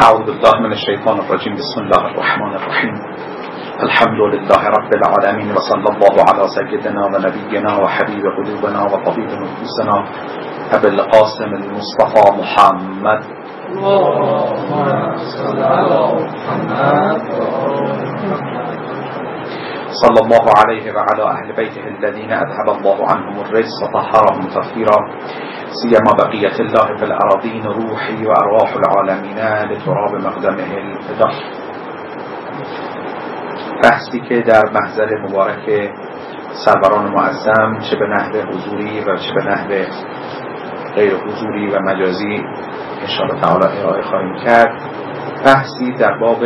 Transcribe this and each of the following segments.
أعوذ بالله من الشيطان الرجيم. بسم الله الرحمن الرحيم. الحمد لله رب العالمين، وصلى الله على سيدنا ونبينا وحبيب قلوبنا وطبيب نفوسنا أبي القاسم المصطفى محمد. صلى الله عليه وعلى أهل بيته الذين أذهب الله عنهم الرجس وطهرهم تطهيرا، سيما بقية الله في الأراضين، روحي وأرواح العالمين لتراب مقدمه الفداء. بحثی که در محضر مبارک سروران معظم چه به نحو حضوری و چه به نحو غیر حضوری و مجازی انشاءالله تعالی ارائه خواهیم کرد، بحثی در باب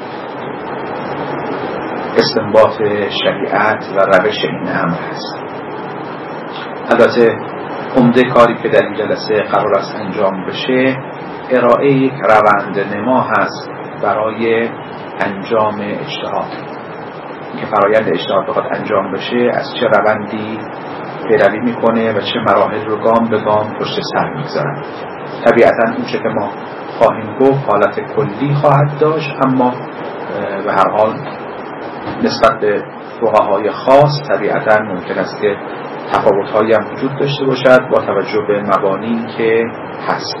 استنباط شریعت و روش این امر هست. البته عمده کاری که در این جلسه قرار است انجام بشه ارائه یک روند نما هست برای انجام اجتهاد، که فرایند اجتهاد بخواد انجام بشه از چه روندی پیروی میکنه و چه مراحل رو گام به گام پشت سر میگذارن. طبیعتا اون چه که ما خواهیم گفت حالت کلی خواهد داشت، اما به هر حال نسبت به فقهای خاص طبیعتا ممکن است که تفاوت‌هایی هم وجود داشته باشد با توجه به مبانی که هست.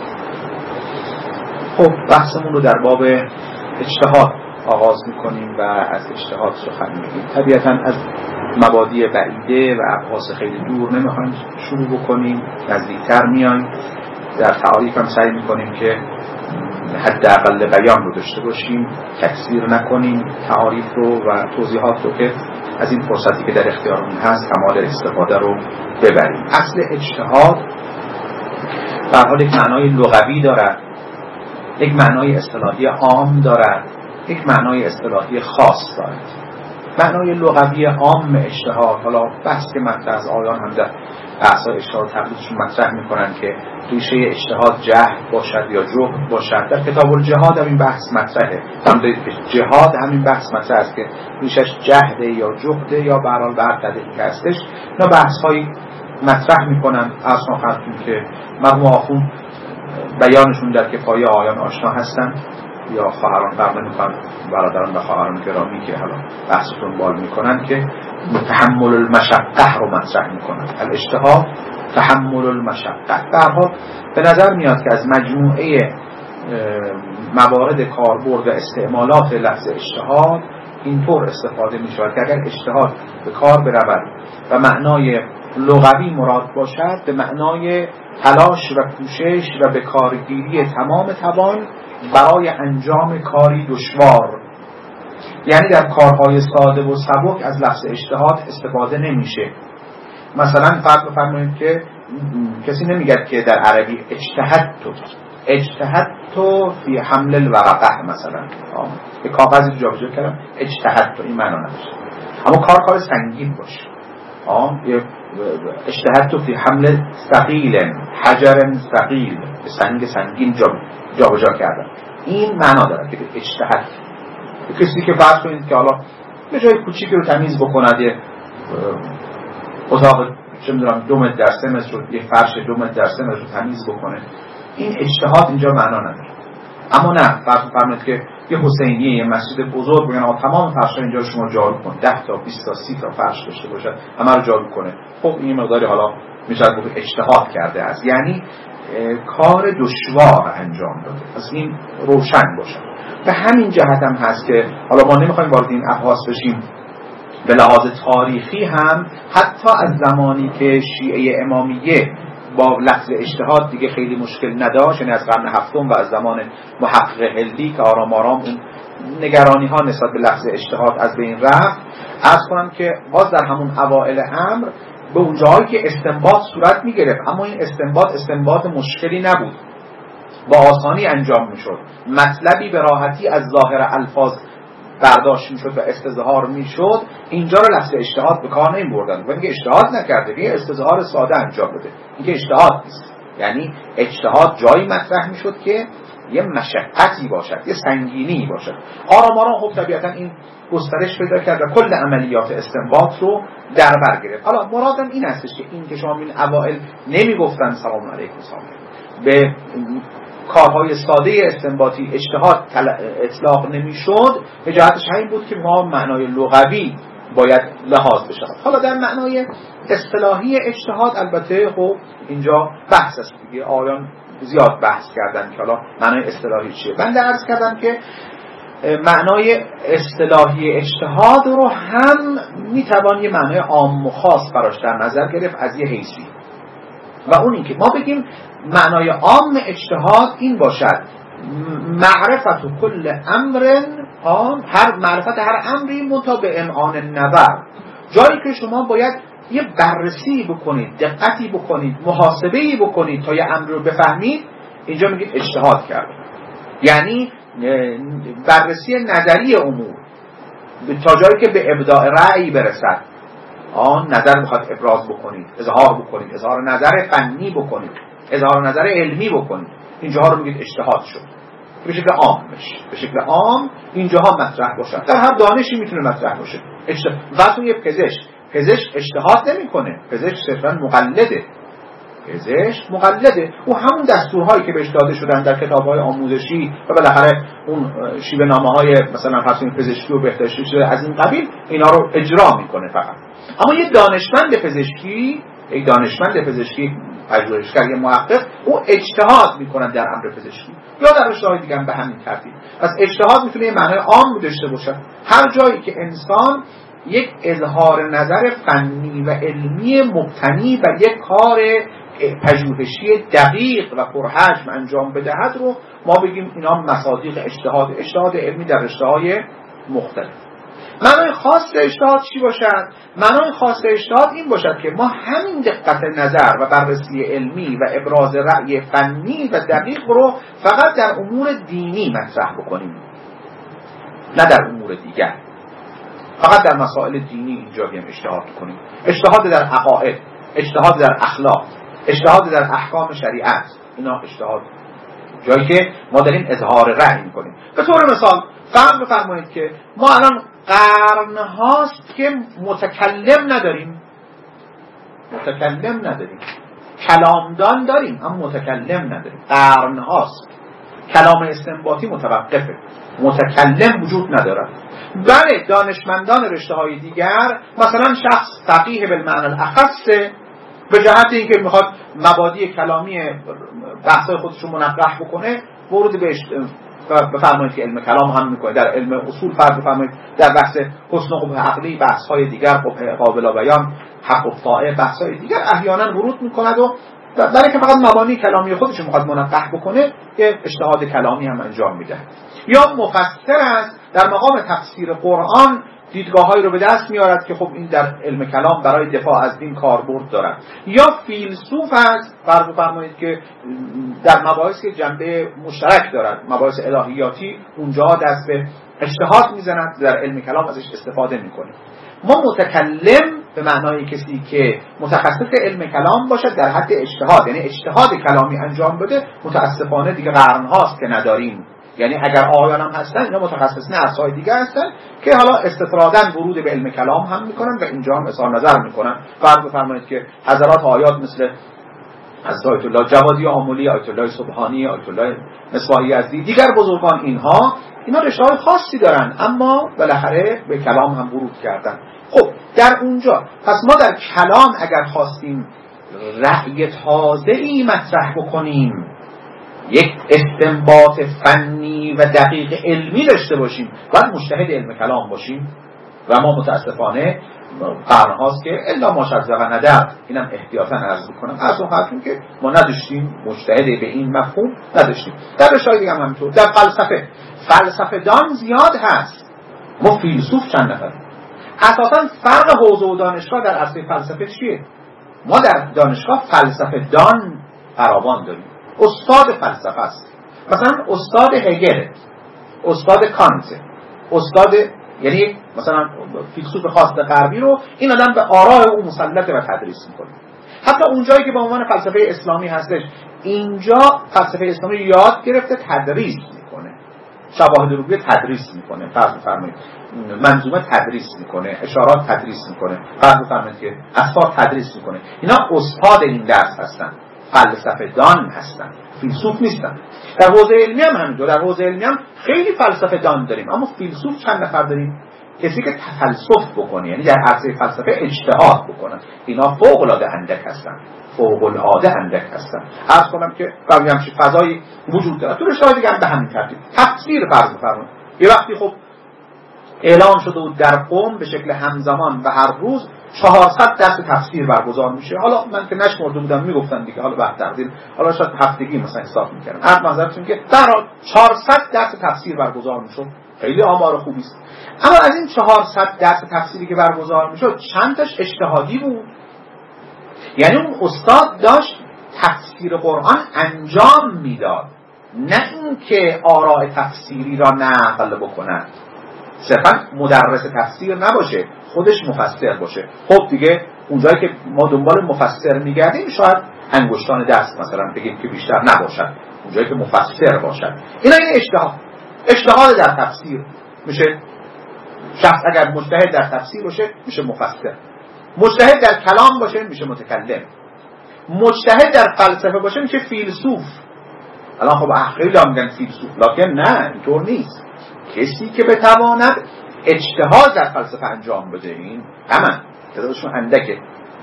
خب بحثمون رو در باب اجتهاد آغاز میکنیم و از اجتهاد سخن میگیم. طبیعتا از مبادی بعیده و ابحاث خیلی دور نمیخوایم شروع بکنیم، نزدیکتر میایم. در تعاریف هم سعی میکنیم که حداقل بیان رو داشته باشیم، تکثیر نکنیم تعاریف رو و توضیحات رو، که از این فرصتی که در اختیارمون هست کمال استفاده رو ببریم. اصل اجتهاد در حال یک معنای لغوی دارد، یک معنای اصطلاحی عام دارد، یک معنای اصطلاحی خاص دارد. معنای لغوی عام اجتهاد، حالا بحث که مطرح از آیان هم در بحث‌های اجتهاد تقلیدشون مطرح میکنن که ریشه اجتهاد جهد باشد یا جهد باشد. در کتاب الجهاد هم این بحث مطرحه، در جهاد همین بحث مطرح است که ریشش جهده یا جهده یا به هر حال بر قدری که هستش. اینا بحث‌هایی مطرح میکنن. اصلا خاطرون که مرحوم آخوند بیانشون در کفایه آیان آشنا هستن، یا خواهران فرق نمی‌کنن، برادران و خواهران گرامی که حالا بحثشون بال میکنن که تحمل المشقه رو مطرح میکنن. الاجتهاد تحمل المشقه. در حال به نظر میاد که از مجموعه موارد کاربرد و استعمالات لفظ اجتهاد اینطور استفاده میشود که اگر اجتهاد به کار برود و معنای لغوی مراد باشد، به معنای تلاش و کوشش و به کارگیری تمام توان برای انجام کاری دشوار. یعنی در کارهای ساده و سبک از لفظ اجتهاد استفاده نمیشه. مثلا فرض بفرمایید که کسی نمیگه که در عربی اجتهدت فی حمل الورقه، مثلا به کاغذ جابجا کردم، اجتهدت، این معنا نداره. اما کار سنگین باشه، اجتهدت فی حمل ثقیل، حجر ثقیل، سنگ سنگین جابجا کردن، این معنا داره که اجتهاد. کسی که فرض کنید که حالا به جای کوچیکی رو تمیز بکند، یه اتاق چه می‌دونم 2 متر در 3 متر رو، یه فرش 2 متر در 3 متر رو تمیز بکنه، این اجتهاد اینجا معنا نداره. اما نه، فرض فرمایید که یه حسینیه، یه مسجد بزرگ بگن آقا تمام فرش‌ها اینجا رو شما جارو کن، 10 تا 20 تا 30 تا فرش داشته باشد، همه رو جارو کنه. خب این مقداری حالا میشه گفت اجتهاد کرده است، یعنی کار دشوار انجام داده. پس این روشن باشه. به همین جهت هم هست که حالا ما نمیخوایم وارد این ابحاث بشیم، به لحاظ تاریخی هم حتی از زمانی که شیعه امامیه با لفظ اجتهاد دیگه خیلی مشکل نداشت، یعنی از قرن هفتم و از زمان محقق هلدی که آرام آرام اون نگرانی ها نسبت به لفظ اجتهاد از بین رفت، عرض کنم که باز در همون اوائل امر به اون جایی که استنباط صورت می گرفت، اما این استنباط مشکلی نبود، با آسانی انجام می شد، مطلبی به راحتی از ظاهر الفاظ برداشت می شد و استظهار می شد. اینجا رو لفظ اجتهاد به کار نمی بردن، ولی که اجتهاد نکرده، یه استظهار ساده انجام بده، این که اجتهاد نیست. یعنی اجتهاد جایی مطرح می شد که یه مشقتی باشد، یه سنگینی باشد. آرام آرام خب طبیعتا این گسترش پیدا کرد و کل عملیات استنباط رو در بر گرفت. حالا مرادم این هستش که این که شما این اوائل نمیگفتن سلام علیکم سلام، به کارهای ساده استنباطی اجتهاد اطلاق نمیشد، وجاهتش همین بود که ما معنای لغوی باید لحاظ بشه. حالا در معنای اصطلاحی اجتهاد البته خب اینجا بحث است دیگه، آیان زیاد بحث کردن که حالا معنای اصطلاحی چیه. من عرض کردم که معنای اصطلاحی اجتهاد رو هم میتوان یه معنای عام و خاص براش در نظر گرفت از یه حیثی، و اون این که ما بگیم معنای عام اجتهاد این باشد معرفت کل امر، معرفت هر امری منتها به امعان نظر، جایی که شما باید یه بررسی بکنید، دقتی بکنید، محاسبه‌ای بکنید تا یه امر رو بفهمید، اینجا میگید اجتهاد کرد. یعنی بررسی نظری امور تا جایی که به ابداع رأی برسد، نظر میخواد ابراز بکنید، اظهار بکنید، اظهار نظر فنی بکنید، اظهار نظر علمی بکنید، اینجاها رو میگید اجتهاد شد. به شکل عام بشه، به شکل عام اینجاها مطرح باشه. در هر دانشی میتونه مطرح باشه. و تو یه پزشک اجتهاد نمیکنه، پزشک صرفا مقلده. پزشک مقلده، او همون دستورهایی که بهش داده شدن در کتاب‌های آموزشی و بالاخره اون شیوه نامه‌های مثلا فرض پزشکی و بهداشتی شده از این قبیل، اینا رو اجرا میکنه فقط. اما یه دانشمند پزشکی پژوهشگر، یه محقق، او اجتهاد میکنه در امر پزشکی یا در رشته‌های دیگه هم به همین ترتیب. پس اجتهاد میتونه یه معنای عام داشته باشه. هر جایی که انسان یک اظهار نظر فنی و علمی مبتنی بر یک کار پژوهشی دقیق و پرحجم انجام بدهد رو ما بگیم اینا مصادیق اجتهاد علمی در رشته‌های مختلف. معنای خاص اجتهاد چی باشد؟ معنای خاص اجتهاد این باشد که ما همین دقت نظر و بررسی علمی و ابراز رأی فنی و دقیق رو فقط در امور دینی مطرح بکنیم، نه در امور دیگر. فقط در مسائل دینی اینجا بیام اجتهاد کنیم. اجتهاد در عقاید، اجتهاد در اخلاق، اجتهاد در احکام شریعت، اینا اجتهاد جایی که ما داریم اظهار رأی میکنیم. به طور مثال فرض بفرمایید که ما الان قرن هاست که متکلم نداریم، کلامدان داریم اما متکلم نداریم. قرن هاست کلام استنباطی متوقفه، متکلم وجود ندارد. بله دانشمندان رشته‌های دیگر، مثلا شخص فقیه بالمعنی الاخص، به جهت اینکه میخواد مبادی کلامی بحث‌های خودش رو منقح بکنه، ورود به بفرمایید که علم کلام هم میکنه، در علم اصول فرض بفرمایید در بحث حسن و قبح عقلی، بحث‌های دیگر، قبح قابل بیان، حق و طاعه، بحث‌های دیگر احیانا ورود میکند و برای که فقط مبانی کلامی خودش میخواد منقح بکنه که اجتهاد کلامی هم انجام میده. یا مفسر است در مقام تفسیر قرآن، دیدگاه‌هایی رو به دست میارد که خب این در علم کلام برای دفاع از دین کاربرد دارد. یا فیلسوف است فرض بفرمایید که در مباحثی جنبه مشترک دارد، مباحث الهیاتی، اونجا دست به اجتهاد میزند، در علم کلام ازش استفاده میکنه. ما متکلم به معنای کسی که متخصص علم کلام باشد در حد اجتهاد، یعنی اجتهاد کلامی انجام بده، متاسفانه دیگه قرن هاست که نداریم. یعنی اگر آیان هم هستن اینا متخصصین اصحای دیگه هستن که حالا استفرادن ورود به علم کلام هم میکنن و اینجا هم اظهار نظر میکنن. فرض بفرمایید که حضرات آیات مثل حضرت آیت الله جوادی آملی، آیت الله سبحانی، آیت الله مصباحی یزدی، دیگر بزرگان، اینا رشته‌های خاصی دارن اما بالاخره به کلام هم ورود کردن. خب در اونجا پس ما در کلام اگر خواستیم رأی تازه‌ای مطرح بکنیم، یک استنباط فنی و دقیق علمی داشته باشیم، باید مجتهد علم کلام باشیم و ما متاسفانه قرنهاست که الا ماشاءالله و ندر، اینم احتیاطاً عرض میکنم از اون حرفیم که ما نداشتیم مجتهد به این مفهوم نداشتیم. در رشته‌های دیگه هم همینطور. در فلسفه دان زیاد هست، ما فیلسوف چند نفر. اساساً فرق حوزه و دانشگاه در عرصه فلسفه چیه؟ ما در دانشگاه فلسفه دان فراوان داریم، استاد فلسفه است، مثلا استاد هگل، استاد کانت، استاد، یعنی مثلا فیلسوف خاص غربی رو این آدم به آراء او مسلطه و تدریس میکنه. حتی اونجایی که به عنوان فلسفه اسلامی هستش، اینجا فلسفه اسلامی یاد گرفته تدریس میکنه، شواهد روحیه تدریس میکنه، فرض بفرمایید منظومه تدریس میکنه، اشارات تدریس میکنه، فرض بفرمایید که اسفار تدریس میکنه. اینا استاد این درس هستن. فلسفه دان هستن، فیلسوف نیستن. در حوزه علمی هم همینطور، در حوزه علمی هم خیلی فلسفه دان داریم، اما فیلسوف چند نفر داریم؟ کسی که تفلسف بکنه، یعنی در عرصه فلسفه اجتهاد بکنن. اینا فوق العاده اندک هستن، فوق العاده اندک هستن. عرض کنم که برای همچین فضایی وجود داره. تو رشته دیگه هم به همین ترتیب. تفسیر فرض بفرمایید یه وقتی خب اعلام شده بود در قم به شکل همزمان و هر روز 400 درس تفسیر برگزار میشه. حالا من که نشمرده بودم میگفتن دیگه، حالا بعد تقدیر حالا شاید هفتگی مثلا حساب میکردم. عرض نظرتون که در حال 400 درس تفسیر برگزار میشد. خیلی آمار خوبی است. اما از این 400 درس تفسیری که برگزار میشد چند تاش اجتهادی بود؟ یعنی اون استاد داشت تفسیر قرآن انجام میداد، نه اینکه آراء تفسیری را نقل بکنه. صرفا مدرس تفسیر نباشه، خودش مفسر باشه. خب دیگه اونجایی که ما دنبال مفسر میگردیم شاید انگشتان دست مثلا بگیم که بیشتر نباشد، اونجایی که مفسر باشد. این اجتهاد در تفسیر میشه. شخص اگر مجتهد در تفسیر باشه میشه مفسر، مجتهد در کلام باشه میشه متکلم، مجتهد در فلسفه باشه میشه فیلسوف. الان خب خیلی هم میگن فیلسوف، لکن نه، اینطور نیست. کسی که بتواند اجتهاد در فلسفه انجام بده، این همه تعدادشون اندکه.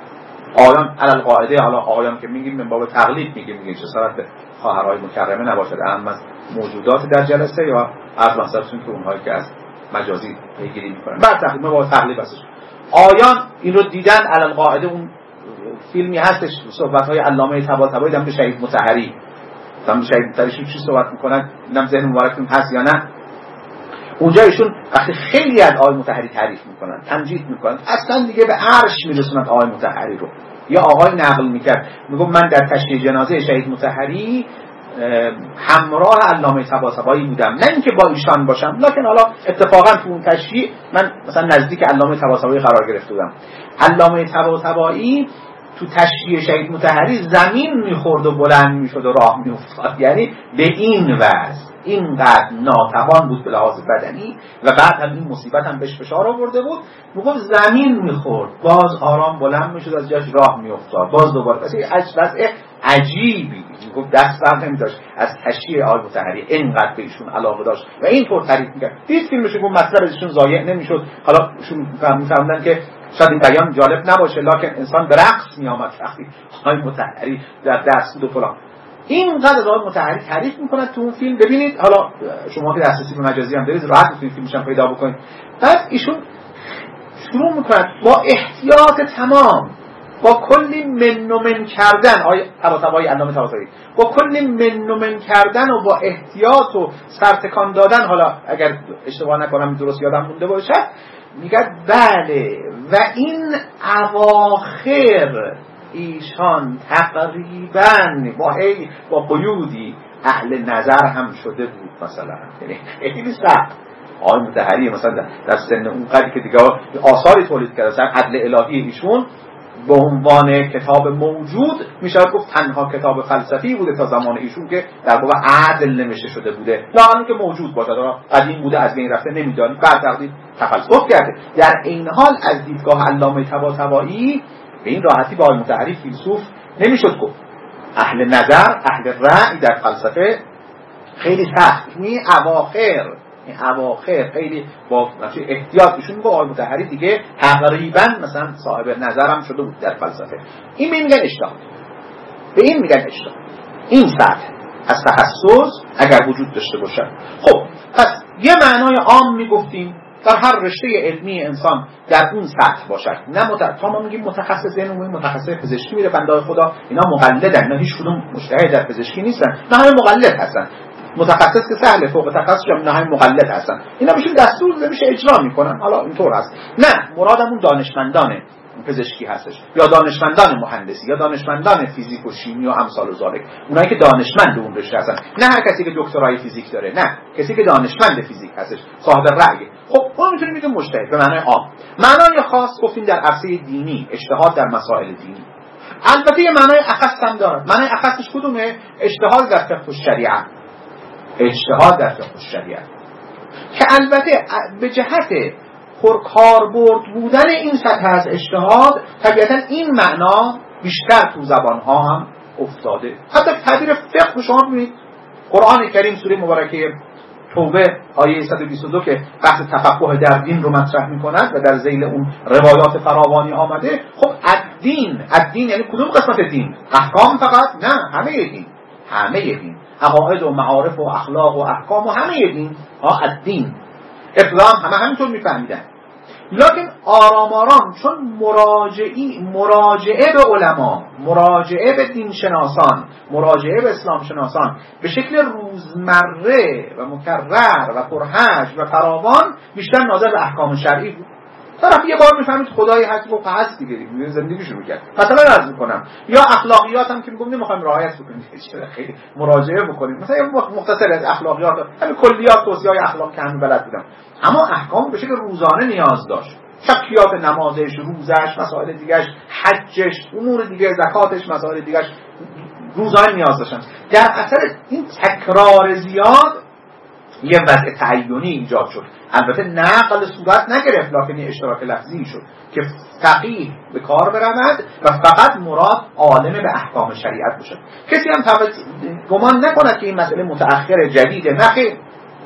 آیان علل قاعده، حالا آیان که میگیم من باب تقلید میگیم چه صورت به خواهرای مکرمه نباشد، اهم از موجودات در جلسه یا افلاسفتون که اونهایی که از مجازی پیگیری میکنن بعد تقلید ما باب تقلید هستش. آیان این رو دیدن علل قاعده. اون فیلمی هستش صحبت‌های علامه طباطبایی در مورد شهید مطهری، در مورد شهید مطهری چی صحبت میکنن، اینم ذهن مبارکتون هست یا نه؟ اونجا ایشون وقتی خیلی از آقای مطهری تعریف میکنن، تمجید میکنن، اصلا دیگه به عرش میرسونن آقای مطهری رو. یا آقای نقل میکرد میگم من در تشییع جنازه شهید مطهری همراه علامه طباطبایی بودم، نه اینکه با ایشان باشم، لکن حالا اتفاقا تو اون تشییع من مثلا نزدیک علامه طباطبایی قرار گرفته بودم. علامه طباطبایی تو تشییع شهید مطهری زمین میخورد و بلند میشد و راه میافتاد، یعنی به این وضع اینقدر ناتوان بود به لحاظ بدنی و بعد هم این مصیبت هم بهش فشار آورده بود. میگفت زمین میخورد باز آرام بلند میشد، از جاش راه میافتاد، باز دوباره. پس وضع عجیبی. میگفت دست بر نمیداشت از تشییع آقای مطهری، اینقدر به ایشون علاقه داشت و اینطور تعریف میکرد. دید فیلمش گفت مطلب ازشون ضایع نمیشد. حالا ایشون میفهمیدن که شاید این بیان جالب نباشه، لکن انسان به رقص میآمد وقتی آقای مطهری در درس بود و فلان. اینقدر از آقای مطهری تعریف میکنند تو اون فیلم. ببینید حالا شما که دسترسی به مجازی هم دارید راحت میتونید فیلمش هم پیدا بکنید. بعد ایشون شروع میکنند با احتیاط تمام، با کلی من و من کردن، آقای طباطبایی علامه طباطبایی با کلی من و من کردن و با احتیاط و سرتکان دادن، حالا اگر اشتباه نکنم درست یادم مونده باشه، میگه بله و این اواخر ایشان تقریبا با قیودی اهل نظر هم شده بود. مثلا یعنی خیلی سخت آقای مطهری مثلا در سن اون قدری که دیگه آثاری تولید کرده، مثلا عدل الهی ایشون به عنوان کتاب موجود میشه گفت تنها کتاب فلسفی بوده تا زمان ایشون که در باب عدل نوشته شده بوده، نه که موجود باشه، قدیم بوده از بین رفته نمیدانید، بعد تقدیر تفلسف کرده. در این حال از دیدگاه علامه طباطبایی به این راحتی با آقای مطهری فیلسوف نمیشد گفت. اهل نظر، اهل رأی در فلسفه خیلی سخت. این اواخر خیلی با احتیاط ایشون میگه آقای مطهری دیگه تقریبا مثلا صاحب نظرم شده بود در فلسفه. این میگن اجتهاد، به این میگن اجتهاد. این سطح از تخصص اگر وجود داشته باشه. خب پس یه معنای عام میگفتیم در هر رشته علمی انسان در اون سطح باشد. نه تا ما میگیم متخصص علمی، متخصص پزشکی میره بنده خدا، اینا مقلدن، اینا هیچ کدوم مجتهد در پزشکی نیستن، نه همه مقلد هستن. متخصص که سهله، فوق تخصص هم همه مقلد هستن. اینا میشون دستور میشه اجرا میکنن. حالا اینطور هست. نه، مرادمون دانشمندان پزشکی هستش، یا دانشمندان مهندسی، یا دانشمندان فیزیک و شیمی و امثال ذالک، اونایی که دانشمند اون رشته هستن، نه هر کسی که دکترای فیزیک داره، نه کسی که دانشمند فیزیک هستش، صاحب رأی. خب اون میتونیم بگیم مجتهد به معنای عام. معنای خاص گفتیم در عرصه دینی، اجتهاد در مسائل دینی. البته یه معنای اخص هم داره. معنای اخصش کدومه؟ اجتهاد در فقه الشریعه. اجتهاد در فقه الشریعه که البته به جهت پرکاربرد بودن این سطح از اجتهاد طبیعتا این معنا بیشتر تو زبان‌ها هم افتاده. حتی تعبیر فقه شما ببینید قرآن کریم سوره مبارکه توبه آیه 122 که بحث تفقه در دین رو مطرح می‌کند و در ذیل اون روایات فراوانی آمده. خب الدین یعنی کدوم قسمت دین؟ احکام فقط؟ نه، همه دین، عقاید و معارف و اخلاق و احکام و همه دین. الدین اسلام همینطور میفهمیدن. لکن آرام چون مراجعه به علما، مراجعه به دین شناسان، مراجعه به اسلام شناسان به شکل روزمره و مکرر و پرحجم و فراوان بیشتر ناظر به احکام شرعی بود. طرف یه بار میفهمید خدای هست دیگه زندگی شروع کرد. مثلا عرض میکنم یا اخلاقیات هم که میگم نمیخوایم رعایت بکنیم، خیلی مراجعه بکنیم، مثلا مختصر از اخلاقیات همین کلیات توصیه‌های اخلاق که همین بلد بودم، اما احکام به شکل روزانه نیاز داشت. شکیات نمازش، روزش، مسائل دیگه‌اش، حجش، امور دیگه، زکاتش، مسائل دیگه‌اش روزانه نیاز داشتن. در اثر این تکرار زیاد یه وضع تعینی ایجاد شد. البته نقل صورت نگرفت، لکن اشتراک لفظی شد که فقیه به کار برود و فقط مراد عالم به احکام شریعت باشد. کسی هم گمان نکند که این مسئله متأخر جدیده. نخیر،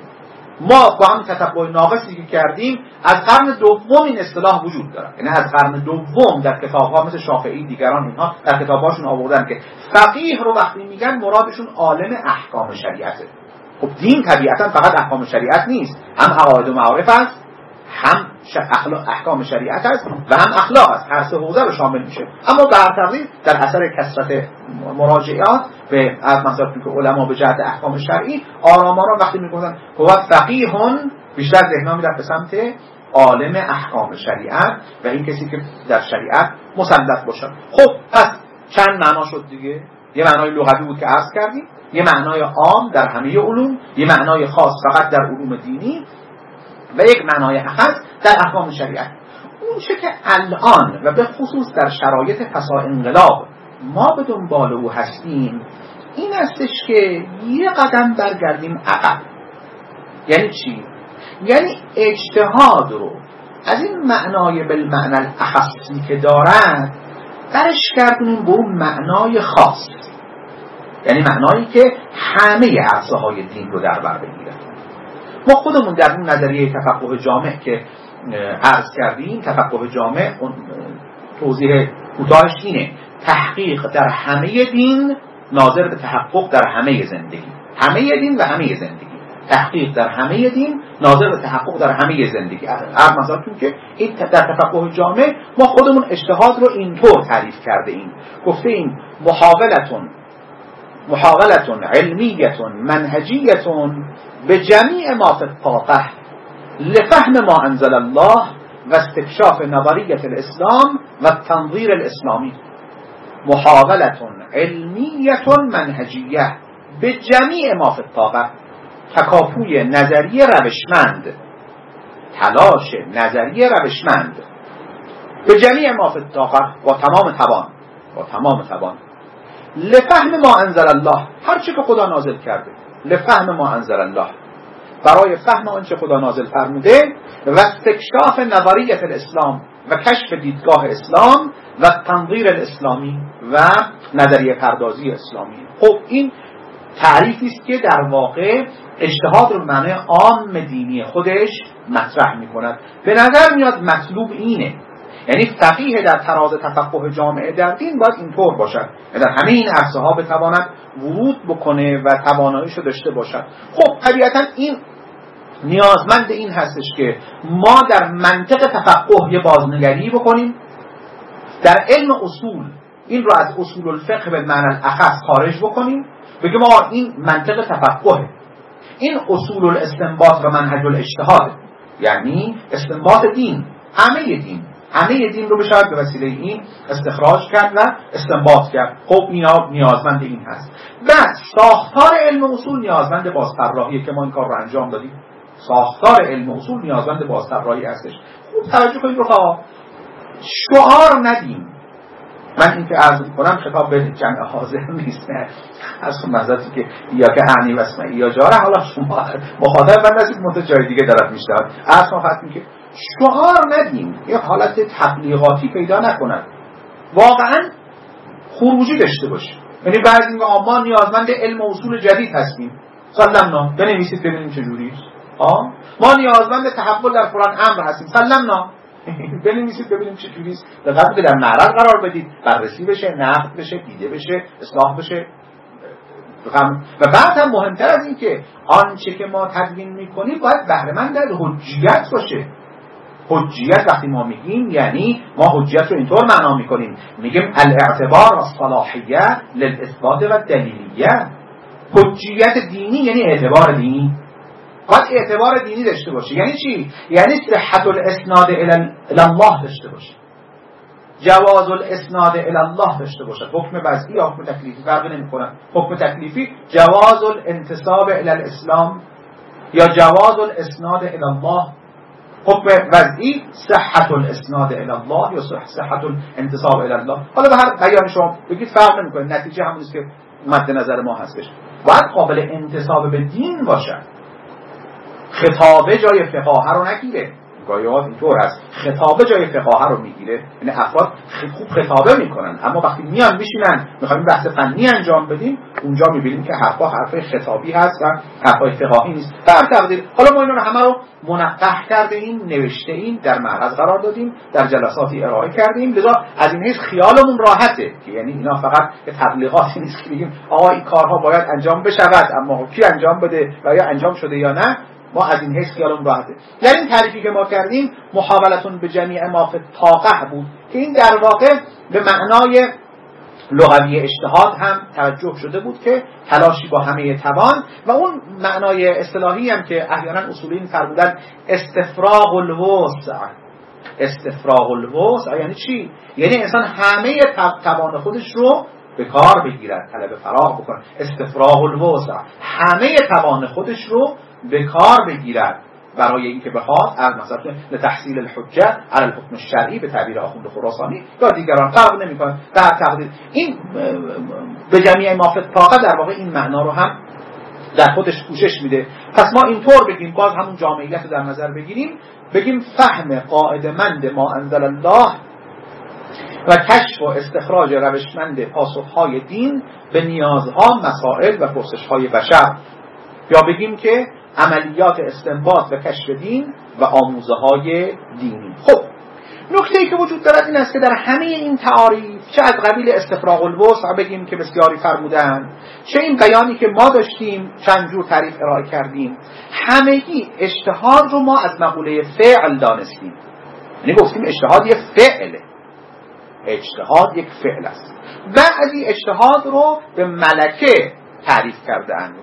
ما با هم تتبع ناقصی که کردیم از قرن دوم این اصطلاح وجود داره. یعنی از قرن دوم در کتاب‌ها مثل شافعی دیگران اینها در کتاب‌هاشون آوردن که فقیه رو وقتی میگن مرادشون عالم احکام شریعته. خب دین طبیعتا فقط احکام شریعت نیست، هم عقاید و معارف است، هم احکام شریعت است و هم اخلاق است. هر سه حوزه رو شامل میشه. اما در تقریب در اثر کثرت مراجعات به مذاهب علما به جهت احکام شرعی آرام وقتی میگفتن هو فقیهون بیشتر ذهنها میرفت به سمت عالم احکام شریعت و این کسی که در شریعت مسلط باشه. خب پس چند معنا شد دیگه. یه معنای لغوی بود که عرض کردیم، یه معنای عام در همه علوم، یه معنای خاص فقط در علوم دینی و یک معنای اخص در احکام شریعت. اون چه که الان و به خصوص در شرایط پسا انقلاب ما به دنبال او هستیم این استش که یه قدم برگردیم عقب. یعنی چی؟ یعنی اجتهاد رو از این معنای بالمعنی الاخصی که دارد برش کردیم به اون معنای خاص، یعنی معنایی که همه عرصه‌های دین رو در بر بگیره. ما خودمون در اون نظریه تفقه جامع که عرض کردیم، تفقه جامع توضیح کوتاهش اینه: تحقیق در همه دین ناظر به تحقق در همه زندگی. همه دین و همه زندگی. تحقیق در همه دین ناظر به تحقق در همه زندگی. عرض مثلا که این در تفقه جامع ما خودمون اجتهاد رو اینطور تعریف کرده ایم. گفته ایم محاولة علمیة منهجیة به جمیع ما فی الطاقة لفهم ما انزل الله و استکشاف نظریة الاسلام و التنظیر الاسلامی. محاولة علمیة منهجیة به جمیع ما فی الطاقة، تکاپوی نظریه روشمند، تلاش نظریه روشمند به جمیع ما فی الطاقة، با تمام توان لفهم ما انزل الله، هر چی که خدا نازل کرده، لفهم ما انزل الله، برای فهم آنچه خدا نازل فرموده، و استکشاف نظریه الاسلام، و کشف دیدگاه اسلام، و تنظیر الاسلامی و نظریه پردازی اسلامی. خب این تعریفی است که در واقع اجتهاد رو معنی عام دینی خودش مطرح می‌کند. به نظر میاد مطلوب اینه، یعنی فقیه در تراز تفقه جامعه در دین باید اینطور باشد، در همه این عرصه ها بتواند ورود بکنه و تواناییش رو داشته باشد. خب طبیعتا این نیازمند این هستش که ما در منطق تفقه یه بازنگری بکنیم، در علم اصول این رو از اصول الفقه به معنی الاخص خارج بکنیم، بگیم ما این منطق تفقه، این اصول الاستنباط و منهج الاجتهاد، یعنی استنباط دین، همه دین رو بشود به وسیله این استخراج کرد و استنباط کرد. خب اینا نیازمند این هست. و ساختار علم اصول نیازمند بازطراحیه که ما این کار رو انجام دادیم. ساختار علم اصول نیازمند بازطراحی هستش. خوب توجه کنید رو شعار ندیم. من این که عرض می‌کنم خطاب به جمع حاضر نیست، نه از اون مزاتی که یا که اعنی و اسمعی یا جاره، حالا شما مخاطب من نسید منتها جای دیگه دارد میشتم. عرض ما فتمی که شعار ندیم، یه حالت تبلیغاتی پیدا نکند، واقعا خروجی داشته باشه. یعنی بعضی میگه ما نیازمند علم و اصول جدید هستیم، سلمنا، بنویسید ببینیم چه جوریه. ما نیازمند تحول در فلان امر هستیم، سلمنا، بنویسید ببینیم چه جوریه. دقیقاً که در معرض قرار بدید، بررسی بشه، نقد بشه، دیده بشه، اصلاح بشه. و بعد هم مهمتر از این که آنچه که ما تدوین میکنیم باید بهره‌مند از حجیت باشه. حجیت وقتی ما میگیم یعنی ما حجیت رو اینطور معنا میکنیم، میگیم الاعتبار و صلاحیه للاثبات و دلیلیه. حجیت دینی یعنی اعتبار دینی، باید اعتبار دینی داشته باشه. یعنی چی؟ یعنی صحت الاسناد الی الله داشته باشه، جواز الاسناد الی الله داشته باشه. حکم وضعی یا حکم تکلیفی فرقی نمیکنه. حکم تکلیفی جواز الانتساب الی الاسلام یا جواز الاسناد الی الله، حکم وضعی صحت الاسناد الی الله یا صحت الانتساب الی الله. حالا به هر بیان شما بگید فرق نمیکنه، نتیجه همون است که مد نظر ما هستش. باید قابل انتساب به دین باشه. خطابه جای فقاهه رو نگیره. گاهی اینطور هست خطابه جای فقاهه رو میگیره، یعنی افراد خوب خطابه میکنن اما وقتی میان میشینن میخوایم بحث فنی انجام بدیم، اونجا میبینیم که حرفا حرفای خطابی هست و حرفای فقاهی نیست. به هر تقدیر حالا ما اینا رو همه رو منقح کردیم، نوشته ایم، در معرض قرار دادیم، در جلساتی ارائه کردیم، لذا از این حیث خیالمون راحته که یعنی اینا فقط تبلیغاتی نیست که بگیم آقا این کارها باید انجام بشود اما کی انجام بده و یا انجام شده یا نه. ما از این حیث خیالمون راحته. یعنی این تعریفی که ما کردیم محاولتون به جمیع ما فی الطاقه بود که این در واقع به معنای لغوی اجتهاد هم توجه شده بود که تلاشی با همه توان، و اون معنای اصطلاحی هم که احیانا اصولین فرمودن استفراغ الوسع. استفراغ الوسع یعنی چی؟ یعنی انسان همه توان خودش رو به کار بگیرد، طلب فراغ بکنه. استفراغ الوسع، همه توان خودش رو به کار بگیرد برای اینکه بخواد از مثلا لتحصیل الحجه علی الحکم الشرعی به تعبیر آخوند خراسانی یا دیگران فرق نمیکنه. در تقدیر این به جمیع ما فی الطاقه در واقع این معنا رو هم در خودش پوشش میده. پس ما اینطور بگیم، باز همون جامعیت رو در نظر بگیریم، بگیم فهم قاعده‌مند ما انزل الله و کشف و استخراج روشمند پاسخهای دین به نیازها، مسائل و پرسشهای بشر، یا بگیم که عملیات استنباط و کشف دین و آموزه های دینی. خب نکته‌ای که وجود دارد این است که در همه این تعاریف، چه از قبیل استفراغ الوسع بگیم که بسیاری فرمودن، چه این بیانی که ما داشتیم چند جور تعریف ارائه کردیم، همگی اجتهاد رو ما از مقوله فعل دانستیم. یعنی گفتیم اجتهاد یک فعله، اجتهاد یک فعل است. بعضی اجتهاد رو به ملکه تعریف کردن،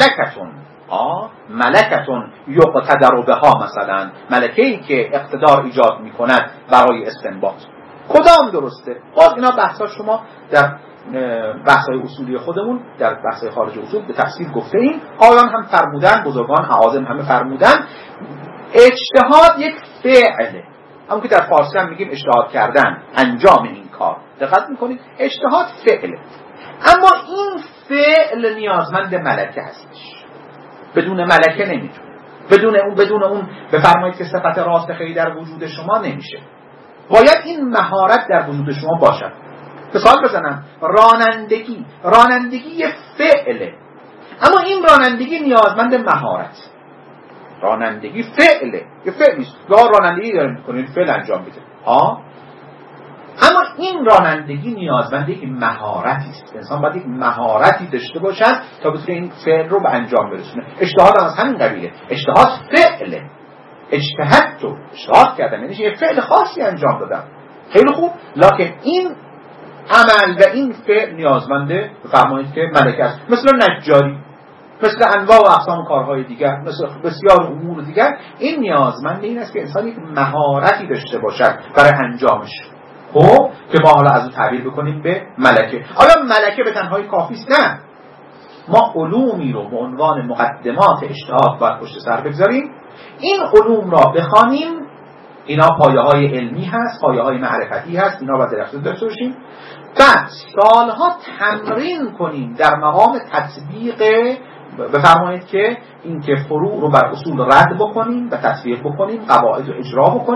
ملکتون یقتدر بها، مثلا ملکه‌ای که اقتدار ایجاد می‌کند برای استنباط. کدام درسته؟ باز اینا بحثا شما در بحث‌های اصولی خودمون، در بحث‌های خارج اصول به تفصیل گفته ایم. آیان هم فرمودن، بزرگان اعاظم همه فرمودن اجتهاد یک فعله. همون که در فارسی هم میگیم اجتهاد کردن، انجام این کار. دقت می‌کنید اجتهاد فعله، اما این فعل نیازمند ملکه هستش. بدون ملکه نمیتونه. بدون اون بفرمایید که صفت راسخی در وجود شما نمیشه. باید این مهارت در وجود شما باشد. مثال بزنم، رانندگی یه فعله، اما این رانندگی نیازمند مهارت. رانندگی فعله، یه فعل نیست. رانندگی داریم میکنیم فعل انجام بده. اما این رانندگی نیازمند یک مهارتی است. انسان باید یک مهارتی داشته باشد تا بتونه این فعل رو به انجام برسونه. اجتهاد هم از همین قبیله. اجتهاد فعله. اجتهاد کردم یعنی یه فعل خاصی انجام دادم. خیلی خوب، لکن این عمل و این فعل نیازمنده بفرمایید که ملکه است. مثل نجاری، مثل انواع و اقسام کارهای دیگر، مثل بسیار امور دیگر، این نیازمند این است که انسان یک مهارتی داشته باشد برای انجامش. خب که ما حالا از اون تعبیر بکنیم به ملکه. آیا ملکه به تنهایی کافی است؟ نه. ما علومی رو به عنوان مقدمات اجتهاد باید پشت سر بگذاریم، این علوم را بخوانیم. اینا پایه‌های علمی هست، پایه‌های معرفتی هست، اینا باید درست داشته باشیم. بعد سالها تمرین کنیم در مقام تطبیق. بفرمایید که این که فروع رو بر اصول رد بکنیم و تطبیق بکنیم، قواعد رو اجرا بکنیم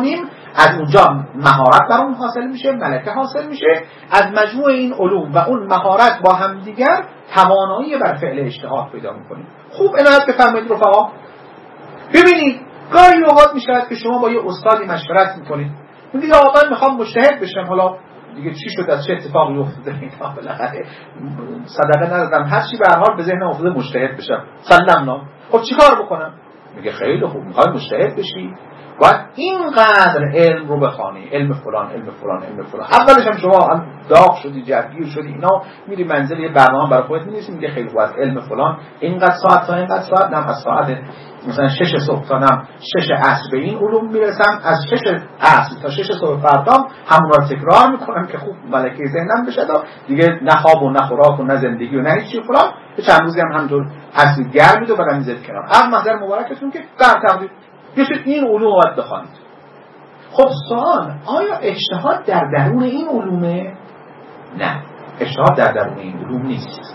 از اونجا مهارت برامون حاصل میشه، ملکه حاصل میشه. از مجموع این علوم و اون مهارت با هم دیگر توانایی بر فعل اجتهاد پیدا میکنیم. خوب عنایت بفرمایید رفقا. ببینید گاهی اوقات میشود که شما با یه استادی مشورت میکنید، میگید آقا من میخوام مجتهد بشم، حالا دیگه چی شد، از چه اتفاقی افتاده اینا، بالاخره صدقه ندادم، هر چی به هر حال به ذهنم افتاده مجتهد بشم، سلام. خب چیکار بکنم؟ میگه خیلی خوب، میخوای مجتهد بشی باید اینقدر علم رو بخوانی، علم فلان علم فلان علم فلان. اولش هم شما داغ شدی، جرگیر شدی، اینا میری منزل یه برنامه برای خودت می‌نویسی، میگه خیلی خوب، علم فلان اینقدر ساعت تا اینقدر ساعت، نم از ساعت مثلا 6 صبح تا نم 6 عصر به این علوم میرسم، از 6 عصر تا 6 صبح فردا همون رو تکرار میکنم که خوب ملکه ذهنم بشه، دیگه نه خواب و نه خوراک و نه زندگی و نه هیچ فلان. چند روزی هم همونطور اصل گرم میده و بعد میذارید کنار. هر محضر مبارکتون که در تقدیر بیشتر این علوم باید بخوانید. خب سوال، آیا اجتهاد در درون این علومه؟ نه، اجتهاد در درون این علوم نیست.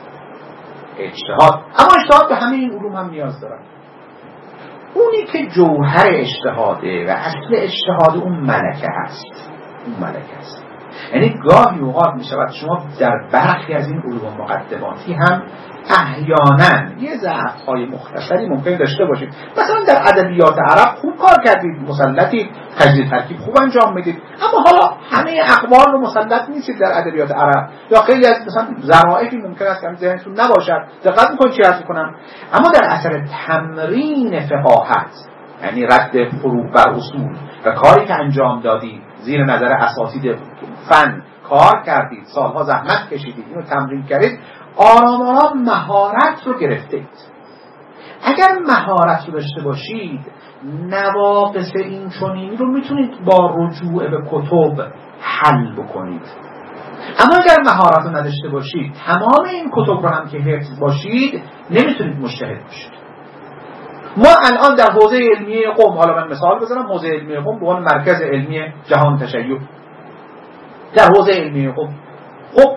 اما اجتهاد به همه این علوم هم نیاز داره. اونی که جوهر اجتهاده و اصل اجتهاد اون ملکه هست. یعنی گاهی اوقات می شود شما در برخی از این علوم مقدماتی هم احیانا یه ضعف‌های مختصری ممکن داشته باشید. مثلا در ادبیات عرب خوب کار کردید، مسلطی، تجزیه ترکیب خوب انجام میدید، اما حالا همه اقوال رو مسلط نیستید در ادبیات عرب، یا خیلی از مثلا ظرافی ممکن است که ذهنتون نباشد. دقت میکنید چی عرض میکنم؟ اما در اثر تمرین فقاهت، یعنی رد فروع بر اصول و کاری که انجام دادید زیر نظر اساتید فن کار کردید، سالها زحمت کشیدید، اینو تمرین کردید، آرام مهارت رو گرفتید. اگر مهارت رو داشته باشید نواقص این چنینی رو میتونید با رجوع به کتب حل بکنید. اما اگر مهارت رو نداشته باشید، تمام این کتب رو هم که حفظ باشید نمیتونید مجتهد باشید. ما الان در حوزه علمیه قم، حالا من مثال بزنم، حوزه علمیه قم به عنوان مرکز علمی جهان تشیع، در حوزه علمیه قم خب